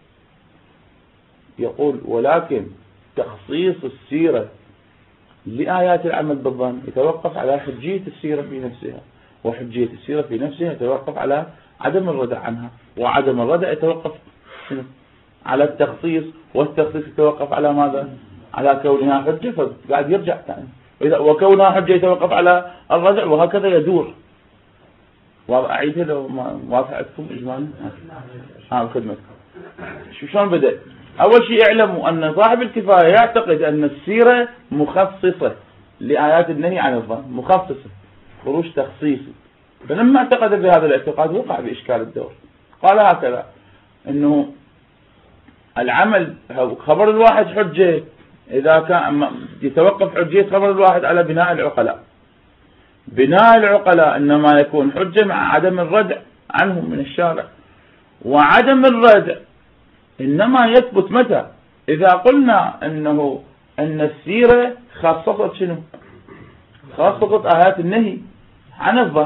يقول ولكن تخصيص السيرة لآيات العمل بالظن يتوقف على حجية السيرة في نفسها، وحجية السيرة في نفسها يتوقف على عدم الردع عنها، وعدم الردع يتوقف على التخصيص، والتخصيص يتوقف على ماذا؟ على كونها حجة، فقاعد يرجع ثاني، وكونها حجة يتوقف على الردع، وهكذا يدور. وأعيدها لو ما واضح عندكم إجمالا؟ خدمتكم. شلون بدأ؟ أول شيء اعلموا أن صاحب الكفاية يعتقد أن السيرة مخصصة لآيات النهي عن الظن، مخصصة خروج تخصيصي. فلما اعتقد بهذا الاعتقاد وقع بإشكال الدور. قال هكذا أنه العمل خبر الواحد حجة إذا كان يتوقف حجية خبر الواحد على بناء العقلاء. بناء العقلاء إنما يكون حجة مع عدم الردع عنهم من الشارع، وعدم الردع إنما يثبت متى؟ إذا قلنا أن السيرة خصصت شنو؟ خصصت آيات النهي عن الظن،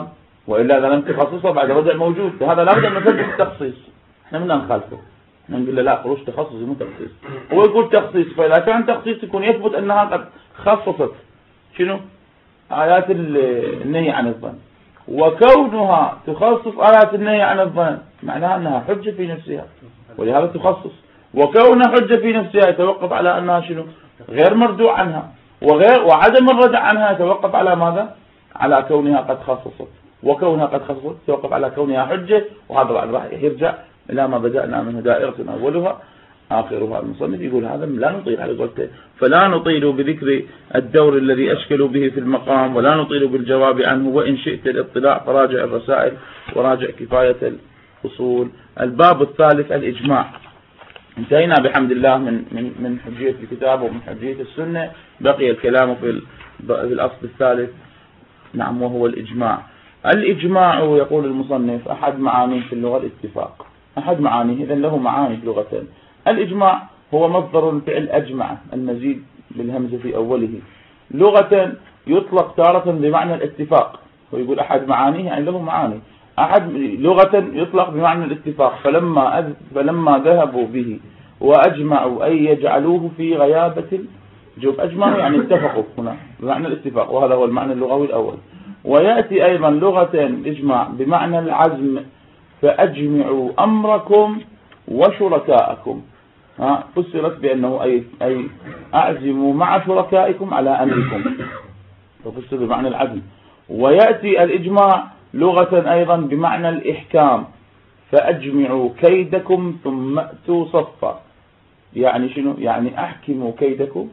وإلا إذا لم تخصصه بعد رجع موجود. هذا لابد أن نفرق التخصيص. احنا بدنا نخالفه، نقول له لا خروج تخصصي مو تخصيص. هو يقول تخصيص، فإذا كان تخصيص يكون يثبت أنها قد خصصت شنو؟ آيات النهي عن الظن. وكونها تخصص آيات النهي عن الظن معناها أنها حجة في نفسها، ولهذا تخصص. وكونها حجة في نفسها يتوقف على أنها شنو؟ غير مردوع عنها، وعدم الردع عنها يتوقف على ماذا؟ على كونها قد خصصت. وكونها قد خصصت يتوقف على كونها حجة، وهذا بعد راح يرجع إلى ما بدأنا منه دائرة أولها آخرها. المصنف يقول هذا لا نطيل على قولته، فلا نطيل بذكر الدور الذي أشكلوا به في المقام، ولا نطيل بالجواب عنه، وإن شئت الاطلاع فراجع الرسائل وراجع كفاية الأصول. الباب الثالث الإجماع. انتهينا بحمد الله من حجية الكتاب ومن حجية السنة، بقي الكلام في الأصل الثالث، نعم، وهو الإجماع. الإجماع يقول المصنف أحد معانيه في اللغة الاتفاق، أحد معانيه، إذن له معاني في لغتين. الإجماع هو مصدر الفعل أجمع، المزيد بالهمزة في أوله. لغة يطلق تارة بمعنى الاتفاق، ويقول أحد معانيه يعني له معاني. أحد لغة يطلق بمعنى الاتفاق، فلما ذهبوا به وأجمعوا أي يجعلوه في غيابة الجوب. أجمعوا يعني اتفقوا هنا بمعنى الاتفاق، وهذا هو المعنى اللغوي الأول. ويأتي أيضا لغة الإجماع بمعنى العزم، فأجمعوا أمركم وشركاءكم. فسرت بأنه أي أعزموا مع شركائكم على أمركم، ففسر بمعنى العزم. ويأتي الإجماع لغة أيضا بمعنى الإحكام، فأجمعوا كيدكم ثم أتوا صفا. يعني شنو؟ يعني أحكموا كيدكم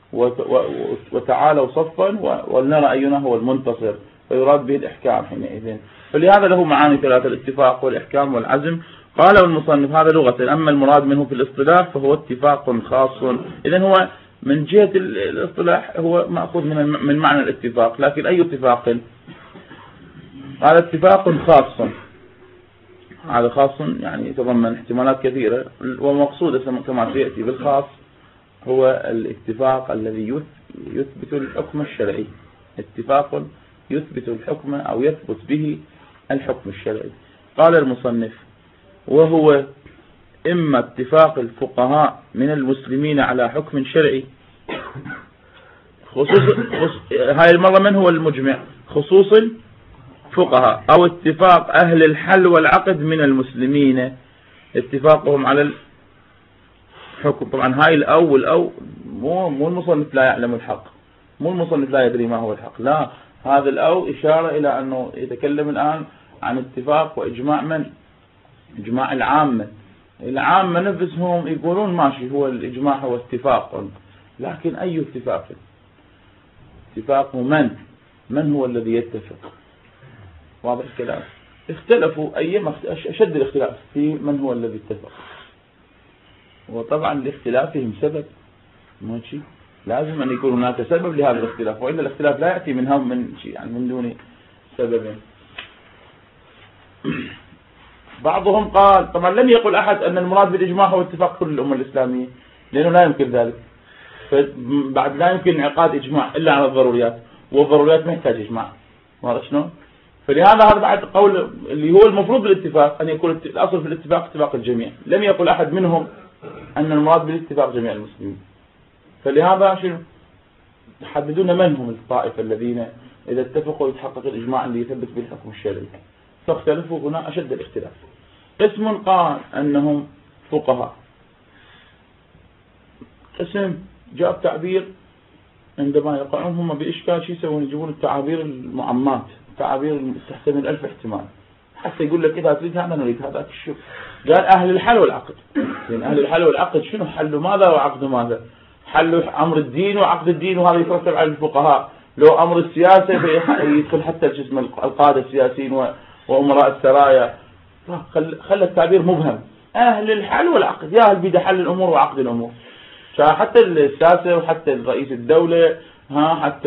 وتعالوا صفا ولنرى أينا هو المنتصر، فيراد به الإحكام حينئذ. فلهذا له معاني ثلاثة: الاتفاق والإحكام والعزم. قال المصنف هذا لغة، أما المراد منه في الاصطلاح فهو اتفاق خاص. إذن هو من جهة الاصطلاح هو مأخوذ من معنى الاتفاق، لكن أي اتفاق؟ قال اتفاق خاص. هذا خاص يعني يتضمن احتمالات كثيرة، ومقصود كما سيأتي بالخاص هو الاتفاق الذي يثبت الحكم الشرعي، اتفاق يثبت الحكم أو يثبت به الحكم الشرعي. قال المصنف وهو إما اتفاق الفقهاء من المسلمين على حكم شرعي، هاي المرة من هو المجمع؟ خصوص الفقهاء، أو اتفاق أهل الحل والعقد من المسلمين، اتفاقهم على الحكم. طبعا هاي الأول مو المصنف لا يعلم الحق، مو المصنف لا يدري ما هو الحق، لا، هذا الأو إشارة إلى أنه يتكلم الآن عن اتفاق وإجماع من؟ إجماع العامة. العامة نفسهم يقولون ماشي، هو الإجماع هو اتفاق، لكن أي اتفاق؟ اتفاق من هو الذي يتفق؟ واضح الكلام. اختلفوا أيام أشد الاختلاف في من هو الذي اتفق، وطبعا لاختلافهم سبب، ماشي، لازم أن يكون هناك سبب لهذا الاختلاف، وإلا الاختلاف لا يأتي من شيء يعني من دون سبب. بعضهم قال طبعا لم يقل أحد أن المراد بالإجماع هو اتفاق كل الأمة الإسلامية، لأنه لا يمكن ذلك، فبعد لا يمكن انعقاد إجماع إلا على الضروريات، والضروريات ما يحتاج إجماع، واضح شلون؟ فلهذا هذا بعد قول اللي هو المفروض بالاتفاق أن يكون الأصل في الاتفاق اتفاق الجميع، لم يقل أحد منهم أن المراد بالاتفاق جميع المسلمين. فلهذا شنو يحددون من هم الطائفة الذين إذا اتفقوا يتحقق الإجماع اللي يثبت به الحكم الشرعي، فاختلفوا هنا أشد الاختلاف. قسم قال أنهم فقهاء، قسم جاء تعبير عندما يقعون هم بإشكال شيء يسوون، يجيبون التعابير المعمات، تعابير تحتمل 1000 احتمال، حتى يقول لك إذا تريد هذا نريد هذا. الشوف قال أهل الحل والعقد، لأن أهل الحل والعقد شنو حل ماذا وعقد ماذا؟ حل أمر الدين وعقد الدين، وهذا يترتب على الفقهاء. لو أمر السياسة يدخل حتى جسم القادة السياسيين وأمراء السرايا، خلى التعبير مبهم. أهل الحل والعقد، يا أهل بيد حل الأمور وعقد الأمور، حتى السياسة وحتى رئيس الدولة، حتى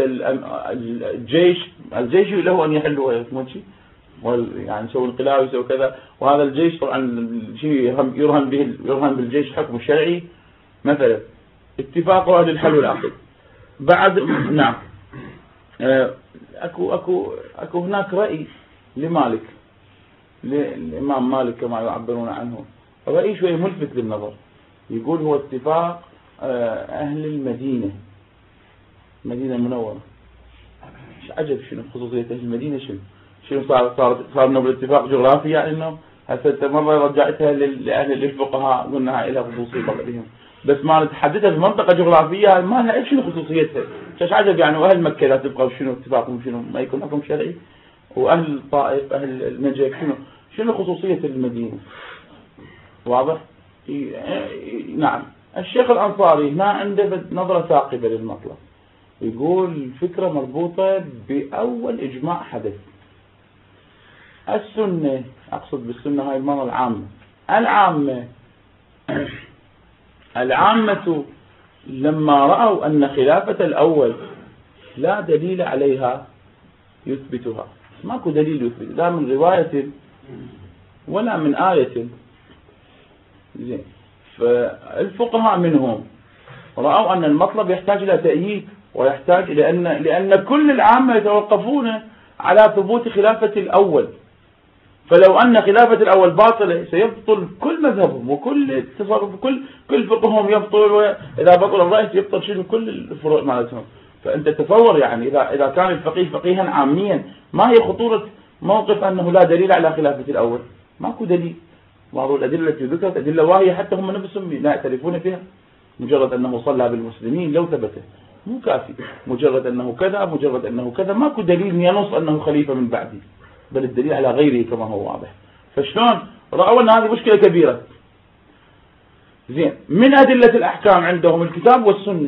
الجيش له أن يحلوا يعني يسوي انقلاب يسوي كذا، وهذا الجيش طبعا شيء يرهن بالجيش حكم الشرعي مثلا. اتفاق أهل الحل والعقد. بعد نعم اكو هناك رأي لمالك، للإمام مالك كما يعبرون عنه، رأي شوي ملفت للنظر. يقول هو اتفاق أهل المدينة المنورة. مش عجب شنو خصوصية أهل المدينة، شنو صار لنا بالاتفاق جغرافي، يعني إنه هسه مرة رجعتها لأهل الفقهاء قلنا هاي لها خصوصية بهم، بس ما نتحدثها في منطقة جغرافية ما لها شنو خصوصيتها. ايش عجب يعني، واهل مكة لا تبقى شنو اتفاقهم، شنو ما يكون حكم شرعي، واهل الطائف اهل النجف شنو خصوصية المدينة. واضح؟ نعم. الشيخ الأنصاري هنا عنده نظرة ثاقبة للمطلب، يقول الفكرة مربوطة بأول إجماع حدث. السنة، أقصد بالسنة هاي المرة العامة لما رأوا أن خلافة الأول لا دليل عليها يثبتها، ماكو دليل يثبت لا من رواية ولا من آية. زين، فالفقهاء منهم رأوا أن المطلب يحتاج إلى تأييد، ويحتاج لأن كل العامة يتوقفون على ثبوت خلافة الأول، فلو أن خلافة الأول باطلة سيبطل كل مذهبهم وكل تصرف كل فقههم يبطل، وإذا بطل الرأي يبطل شنو كل الفروع مالتهم. فأنت تتصور يعني إذا كان الفقيه فقيها عاميا ما هي خطورة موقف أنه لا دليل على خلافة الأول؟ ماكو دليل. بعض الأدلة التي ذكرت أدلة واهية حتى هم نفسهم لا يعترفون فيها. مجرد أنه صلى بالمسلمين لو ثبته مو كافي، مجرد أنه كذا، مجرد أنه كذا، ماكو دليل ينص أنه خليفة من بعده، بل الدليل على غيره كما هو واضح. فشلون رأوا أن هذه مشكلة كبيرة. زين، من أدلة الأحكام عندهم الكتاب والسنة.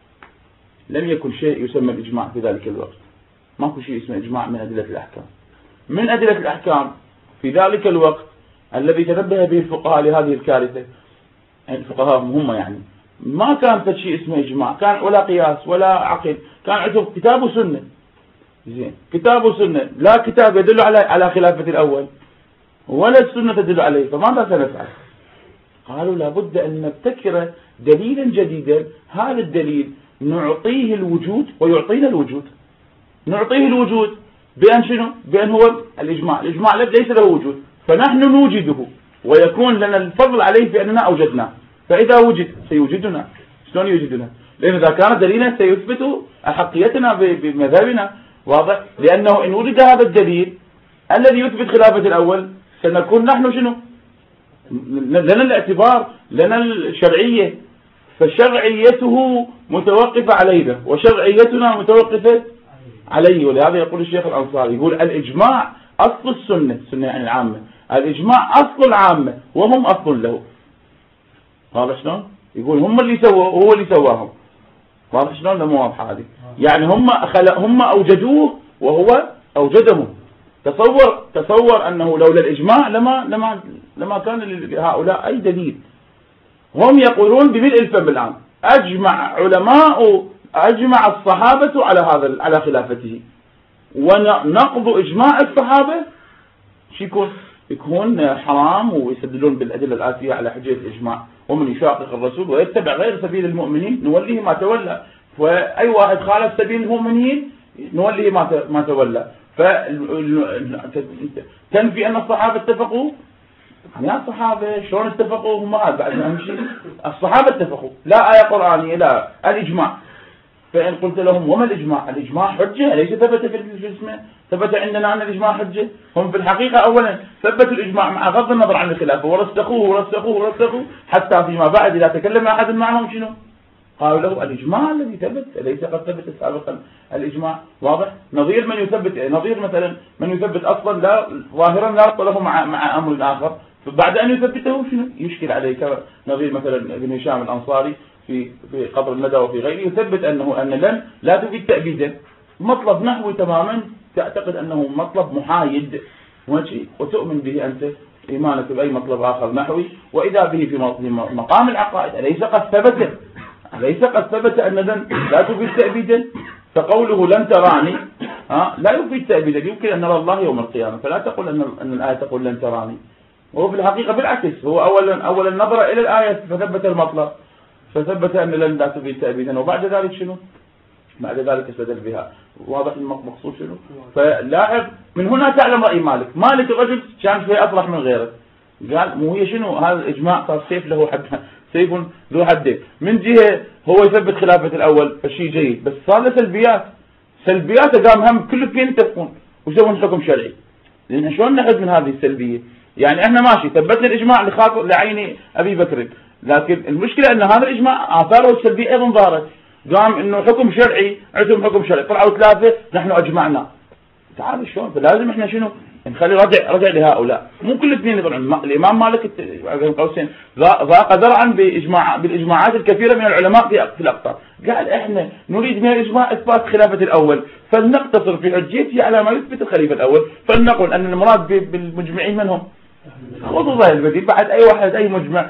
لم يكن شيء يسمى الإجماع في ذلك الوقت، ماكو شيء اسمه إجماع من أدلة الأحكام. من أدلة الأحكام في ذلك الوقت الذي تنبه به الفقهاء لهذه الكارثة، الفقهاء هم يعني ما كان شيء اسمه إجماع، كان ولا قياس ولا عقل، كان عندهم كتاب وسنة. زين، كتاب وسنة، لا كتاب يدل على خلافة الأول ولا السنة تدل عليه، فماذا سنفعل؟ قالوا لابد أن نبتكر دليلا جديدا، هذا الدليل نعطيه الوجود ويعطينا الوجود. نعطيه الوجود بأن شنو؟ بأن هو الإجماع ليس له وجود، فنحن نوجده ويكون لنا الفضل عليه في أننا أوجدناه. فإذا وجد سيوجدنا. شلون يوجدنا؟ لأن إذا كان دليلا سيثبت أحقيتنا بمذهبنا. واضح؟ لأنه إن وجد هذا الدليل الذي يثبت خلافة الأول سنكون نحن شنو؟ لنا الاعتبار، لنا الشرعية، فشرعيته متوقفة علينا وشرعيتنا متوقفة عليه. ولهذا يقول الشيخ الأنصاري، يقول الإجماع أصل السنة يعني العامة، الإجماع أصل العامة وهم أصل له. واضح شلون؟ يقول هم اللي سووا هو اللي سواهم. واضح شلون؟ لا مو واضحة هذه. يعني هم أوجدوه وهو أوجدهم. تصور أنه لولا الإجماع لما كان لهؤلاء أي دليل. هم يقولون بملء الفم الآن أجمع الصحابة على خلافته، ونقض إجماع الصحابة شو يكون حرام، ويستدلون بالأدلة الآتية على حجية الإجماع. ومن يشاقق الرسول ويتبع غير سبيل المؤمنين نوليه ما تولى، فأي واحد خالف سبيل المؤمنين نوليه ما تولى. تنفي أن الصحابة اتفقوا؟ يعني الصحابة شلون اتفقوا؟ هم بعد أهم شيء الصحابة اتفقوا، لا آية قرآنية، لا الإجماع. فإن قلت لهم وما الإجماع؟ الإجماع حجة، ليس ثبت في الجسم، ثبت عندنا أن الإجماع حجة. هم في الحقيقة أولا ثبتوا الإجماع مع غض النظر عن الخلافة، ورسخوه حتى فيما بعد إذا تكلم أحد معهم شنو؟ قالوا له الإجماع الذي ثبت، ليس قد ثبت سابقا الإجماع. واضح؟ نظير مثلا من يثبت أصلا لا ظاهرا لا ربط له مع أمر آخر، فبعد أن يثبته شنو يشكل عليه. نظير مثلا ابن هشام الأنصاري في قبر الندى وفي غيره يثبت أن لا تفيد تأبيدا، مطلب نحوي تماما، تعتقد أنه مطلب محايد وتؤمن به أنت إيمانك بأي مطلب آخر نحوي، وإذا به في مقام العقائد أليس قد ثبت أن لا تفيد تأبيدا؟ فقوله لن تراني لا يفيد تأبيدا، يمكن أن نرى الله يوم القيامة، فلا تقول أن الآية تقول لن تراني. وهو في الحقيقة بالعكس، هو أولا نظر إلى الآية فثبت المطلب، فثبت أن لن لا تفيد تأبيدا، وبعد ذلك شنو؟ بعد ذلك استدل بها. واضح المقصود شنو؟ فلاحظ من هنا تعلم رأي مالك. مالك الرجل كان شوي أصلح من غيره، قال مو هي شنو هذا الإجماع صار سيف له حد، سيف ذو حدين. من جهة هو يثبت خلافة الأول فشيء جيد، بس صار له سلبيات قام هم كل اثنين يتفقون ويسوون حكم شرعي. لأن شلون نحد من هذه السلبية؟ يعني احنا ماشي ثبتنا الإجماع لخاطر لعين أبي بكر، لكن المشكلة أن هذا الإجماع آثاره السلبية أيضا ظهرت. قام إنه حكم شرعي، عندهم حكم شرعي، طلعوا ثلاثة نحن أجمعنا. تعالوا شلون؟ فلازم احنا شنو؟ نخلي رجع لهؤلاء، مو كل اثنين يطلعون. الإمام مالك بين قوسين ضاق ذرعا بالإجماعات الكثيرة من العلماء في الأقطار. قال احنا نريد من الإجماع إثبات خلافة الأول، فلنقتصر في حجيته على ما يثبت الخليفة الأول، فلنقل أن المراد بالمجمعين من هم؟ خصوصا البديل بعد أي واحد أي مجمع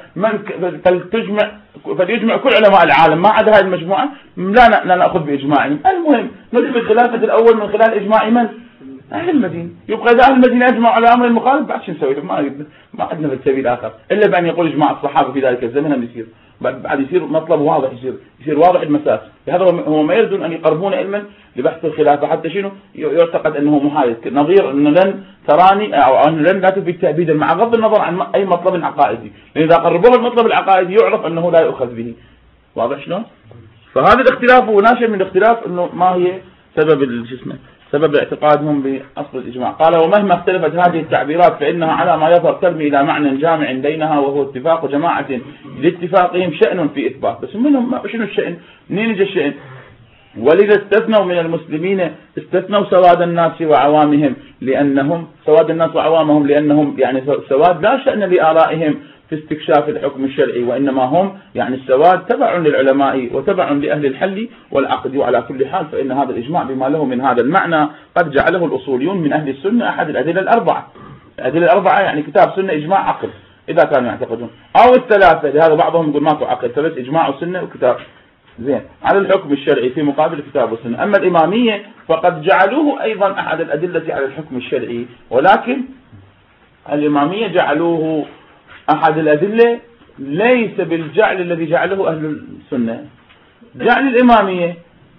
فليجمع كل علماء العالم ما عدا هذه المجموعة لا نأخذ بإجماعهم. المهم نثبت خلافة الأول من خلال إجماع من؟ أهل المدينة. يبقى إذا أهل المدينة أجمعوا على أمر المخالف بعد شو نسوي؟ ما عندنا في السبيل آخر إلا بأن يقول إجماع الصحابة في ذلك الزمن هم يصير بعد يصير مطلب واضح، يصير واضح المساس. هذا هو ما يريدون أن يقربون علما لبحث الخلافة حتى شنو يعتقد أنه محايد، نظير أنه لن تراني أو أنه لن لا تفيد تأبيدا مع غض النظر عن أي مطلب عقائدي، لأن إذا قربوه المطلب العقائدي يعرف أنه لا يؤخذ به. واضح شلون؟ فهذا الاختلاف هو ناشئ من الاختلاف أنه ما هي سبب اعتقادهم بأصل الإجماع. قال ومهما اختلفت هذه التعبيرات فإنها على ما يظهر ترمي إلى معنى جامع بينها، وهو اتفاق جماعة لاتفاقهم شأن في إثبات. بس منهم شنو الشأن؟ منين يجي الشأن؟ ولذا استثنوا من المسلمين استثنوا سواد الناس وعوامهم لأنهم يعني سواد لا شأن لآرائهم في استكشاف الحكم الشرعي، وإنما هم يعني السواد تبع للعلماء وتبع لأهل الحل والعقد. وعلى كل حال فإن هذا الإجماع بما له من هذا المعنى قد جعله الأصوليون من أهل السنة أحد الأدلة الأربعة. الأدلة الأربعة يعني كتاب سنة إجماع عقل إذا كانوا يعتقدون، أو الثلاثة، لهذا بعضهم يقول ماكو عقل فبس إجماع وسنة وكتاب زين على الحكم الشرعي في مقابل الكتاب والسنة. أما الإمامية فقد جعلوه أيضا أحد الأدلة على الحكم الشرعي، ولكن الإمامية جعلوه أحد الأدلة ليس بالجعل الذي جعله أهل السنة. جعل الإمامية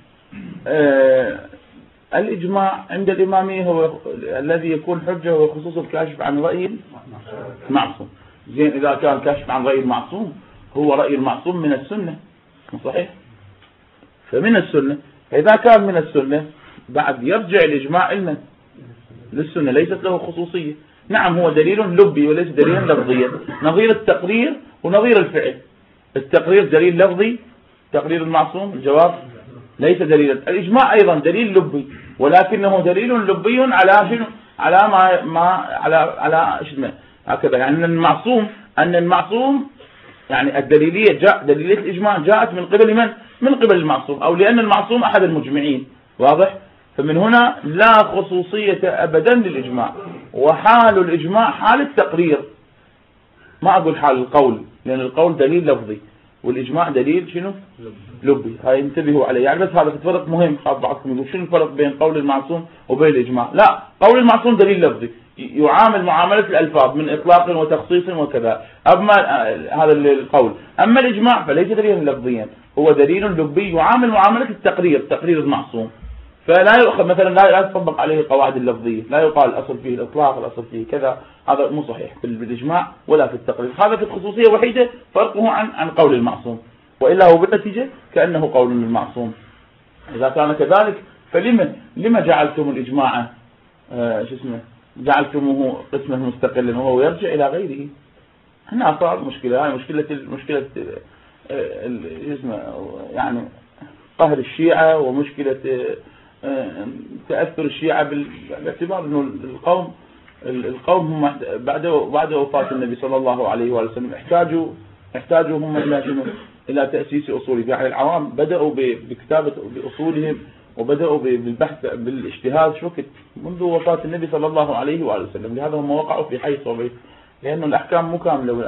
الإجماع عند الإمامية هو الذي يكون حجة هو خصوص الكاشف عن رأي المعصوم. زين إذا كان كاشف عن رأي المعصوم هو رأي المعصوم من السنة صحيح، فمن السنة، فإذا كان من السنة بعد يرجع الإجماع للسنة ليست له خصوصية. نعم هو دليل لبي وليس دليلا لفظيا، نظير التقرير ونظير الفعل. التقرير دليل لفظي، تقرير المعصوم، الجواب ليس دليلا. الإجماع أيضا دليل لبي ولكنه دليل لبي على شنو؟ على ما على شنو هكذا، يعني أن المعصوم يعني الدليلية دليلية الإجماع جاءت من قبل من؟ من قبل المعصوم، أو لأن المعصوم أحد المجمعين. واضح؟ فمن هنا لا خصوصية أبدا للإجماع، وحال الإجماع حال التقرير، ما أقول حال القول، لأن القول دليل لفظي والإجماع دليل شنو؟ لبي. هاي انتبهوا عليه، يعني بس هذا الفرق مهم. بعضكم يقول شنو الفرق بين قول المعصوم وبين الإجماع؟ لا، قول المعصوم دليل لفظي يعامل معاملة الألفاظ من إطلاق وتخصيص وكذا، أما هذا القول. أما الإجماع فليس دليلا لفظيا، هو دليل لبي يعامل معاملة التقرير، تقرير المعصوم، فلا يؤخذ مثلا لا تطبق عليه القواعد اللفظية، لا يقال الأصل فيه الإطلاق الأصل فيه كذا، هذا مو صحيح بالإجماع ولا في التقرير. هذا في الخصوصية وحيدة فرقه عن قول المعصوم، وإلا هو بالنتيجة كأنه قول المعصوم. إذا كان كذلك لما جعلتم الإجماع جعلتموه قسما مستقلا وهو يرجع إلى غيره؟ هنا صار مشكلة، هاي مشكلة يعني قهر الشيعة، ومشكلة تأثر الشيعة باعتبار أنه القوم هم بعد وفاة النبي صلى الله عليه وسلم احتاجوا هم إلى تأسيس أصولهم. يعني العوام بدأوا بكتابة بأصولهم وبدأوا بالبحث بالاجتهاد وقت منذ وفاة النبي صلى الله عليه وسلم. لهذا هم وقعوا في حيث صبي، لأن الأحكام مو كاملة.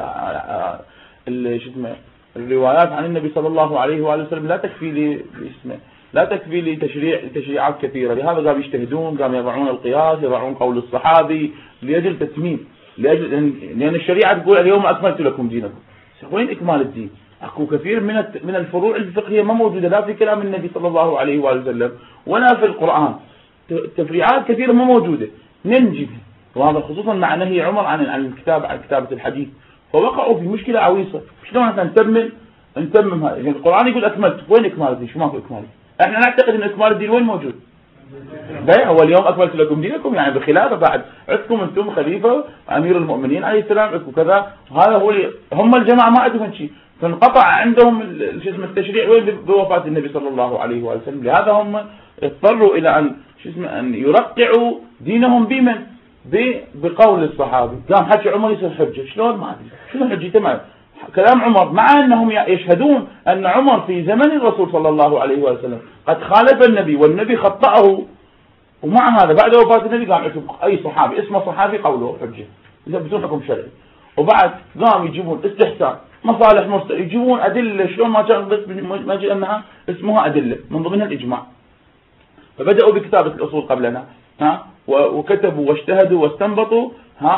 الروايات عن النبي صلى الله عليه وسلم لا تكفي لتشريعات كثيرة. لهذا قام يجتهدون، قام يضعون القياس، يضعون قول الصحابي لأجل تتميم، لأن الشريعة تقول اليوم أكملت لكم دينكم. وين إكمال الدين؟ اكو كثير من الفروع الفقهية ما موجودة لا في كلام النبي صلى الله عليه وآله وسلم ولا في القرآن. تفريعات كثيرة ما موجودة ننجدها، وهذا خصوصا مع نهي عمر عن كتابة الحديث، فوقعوا في مشكلة عويصة. شلون احنا نتمم هذا؟ يعني القرآن يقول أكملت، وين إكمال الدين؟ شو ماكو إكمال؟ احنا نعتقد ان إكمال الدين وين موجود؟ هو اليوم أكملت لكم دينكم، يعني بخلافه بعد عندكم انتم خليفة أمير المؤمنين عليه السلام، عندكم كذا. هذا هو هم الجماعة ما عندهم شيء، فانقطع عندهم التشريع وين؟ بوفاة النبي صلى الله عليه وسلم. لهذا هم اضطروا إلى أن يرقعوا دينهم بمن؟ بقول الصحابي. قام حكي عمر يصير حجة. شلون؟ ما أدري شنو حجته معه كلام عمر، مع أنهم يشهدون أن عمر في زمن الرسول صلى الله عليه وسلم قد خالف النبي والنبي خطأه، ومع هذا بعد وفاة النبي قام يكتب أي صحابي اسمه صحابي قوله حجة يثبتون حكم شرعي. وبعد قام يجيبون استحسان مصالح مرسل، يجيبون أدلة شلون ما كان ما جاء أنها اسمها أدلة من ضمنها الإجماع. فبدأوا بكتابة الأصول قبلنا وكتبوا واجتهدوا واستنبطوا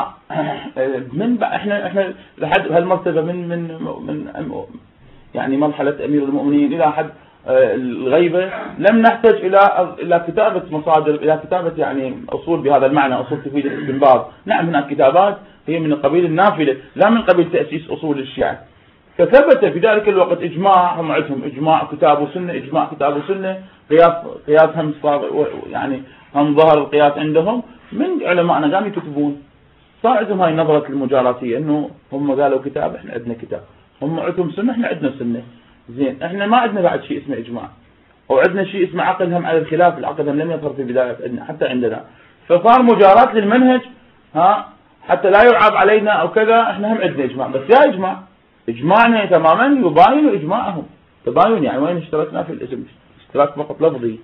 من احنا لحد هالمرتبة من يعني مرحلة أمير المؤمنين إلى حد الغيبة لم نحتاج إلى كتابة مصادر، إلى كتابة يعني أصول بهذا المعنى، أصول تفيد الاستنباط. نعم هناك كتابات هي من قبيل النافلة لا من قبيل تأسيس أصول الشيعة. فثبت في ذلك الوقت إجماع، هم عندهم إجماع كتاب وسنة، إجماع كتاب وسنة، قياس هم صار يعني هم ظهر القياس عندهم من علماءنا قاموا يكتبون. صار عندهم هاي نظرة المجاراتية انه هم قالوا كتاب احنا عندنا كتاب، هم عندهم سنة احنا عندنا سنة. زين احنا ما عندنا بعد شيء اسمه اجماع، وعندنا شيء اسمه عقدهم على الخلاف، العقدهم لم يظهر في بداية حتى عندنا. فصار مجارات للمنهج حتى لا يعاب علينا او كذا. احنا هم عندنا اجماع، بس يا اجماعنا تماما يباين اجماعهم تباين، يعني وين اشتركنا في الاسم؟ اشتراك فقط لفظي.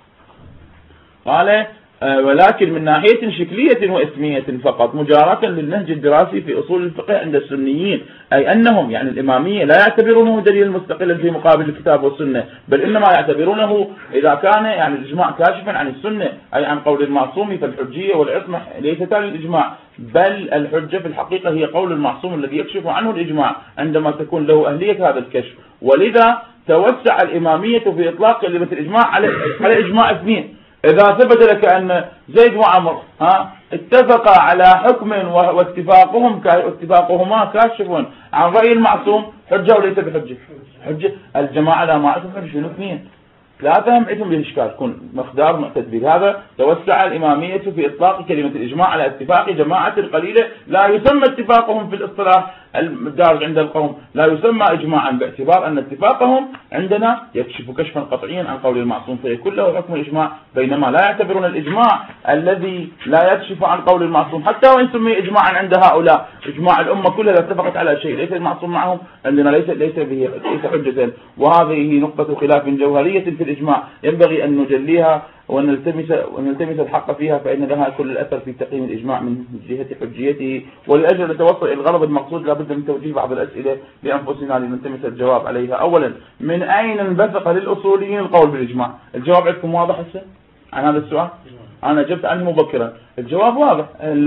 قال ولكن من ناحية شكلية واسمية فقط، مجاراة للنهج الدراسي في أصول الفقه عند السنيين، أي أنهم يعني الإمامية لا يعتبرونه دليل مستقلا في مقابل الكتاب والسنة، بل إنما يعتبرونه إذا كان يعني الإجماع كاشفا عن السنة أي عن قول المعصوم، فالحجية والعصمة ليستا للإجماع، بل الحجة في الحقيقة هي قول المعصوم الذي يكشف عنه الإجماع عندما تكون له أهلية هذا الكشف. ولذا توسع الإمامية في إطلاق كلمة الإجماع على إجماع اثنين. إذا ثبت لك أن زيد وعمر اتفقا على حكم واتفاقهما كاشف عن رأي المعصوم، حجة وليس بحجة؟ حجة. الجماعة لا ما عندهم حجة، شنو اثنين؟ ثلاثة هم عندهم الإشكال، يكون مقدار معتد بهذا. توسع الإمامية في إطلاق كلمة الإجماع على اتفاق جماعة قليلة لا يسمى اتفاقهم في الاصطلاح الدارج عند القوم لا يسمى إجماعا، باعتبار أن اتفاقهم عندنا يكشف كشفا قطعيا عن قول المعصوم فيكون له حكم الإجماع، بينما لا يعتبرون الإجماع الذي لا يكشف عن قول المعصوم حتى وإن سمي إجماعا عند هؤلاء. إجماع الأمة كلها اتفقت على شيء ليس المعصوم معهم، عندنا ليس حجة. وهذه نقطة خلاف جوهرية في الإجماع ينبغي أن نجليها ونلتمس الحق فيها، فإن لها كل الأثر في تقييم الإجماع من جهة حجيته. ولأجل نتوصل إلى الغرض المقصود لابد من توجيه بعض الأسئلة لأنفسنا لنلتمس الجواب عليها. أولا، من أين انبثق للأصوليين القول بالإجماع؟ الجواب عندكم واضح هسه عن هذا السؤال؟ أنا جبت عنه مبكرا. الجواب واضح،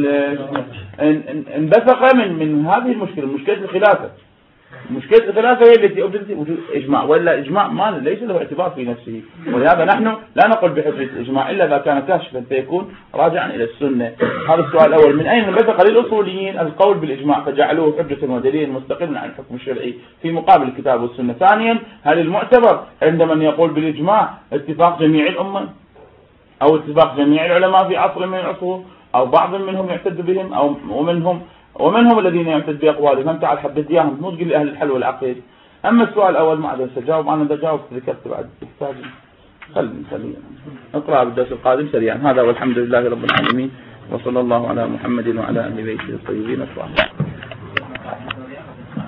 انبثق من هذه المشكلة، مشكلة الخلافة. مشكلة الخلافة هي التي أبدلت وجود إجماع، ولا إجماع ما ليس له اعتبار في نفسه. ولهذا نحن لا نقول بحجة الإجماع إلا إذا كان كاشفا فيكون راجعا إلى السنة. هذا السؤال الأول، من أين انبثق للأصوليين القول بالإجماع فجعلوه حجة ودليل مستقل عن الحكم الشرعي في مقابل الكتاب والسنة؟ ثانيا، هل المعتبر عند من يقول بالإجماع اتفاق جميع الأمة أو اتفاق جميع العلماء في عصر من العصور، أو بعض منهم يعتد بهم أو ومنهم الذين يعتد بأقوالهم؟ هم تعال حدد إياهم، مو تقول لي أهل الحل والعقيد. أما السؤال الأول ما أقدر أجاوب، أنا إذا جاوبت ذكرت بعد تحتاج خلي نقرأ بالدرس القادم سريعا. هذا والحمد لله رب العالمين، وصلى الله على محمد وعلى آل بيته الطيبين الطاهرين.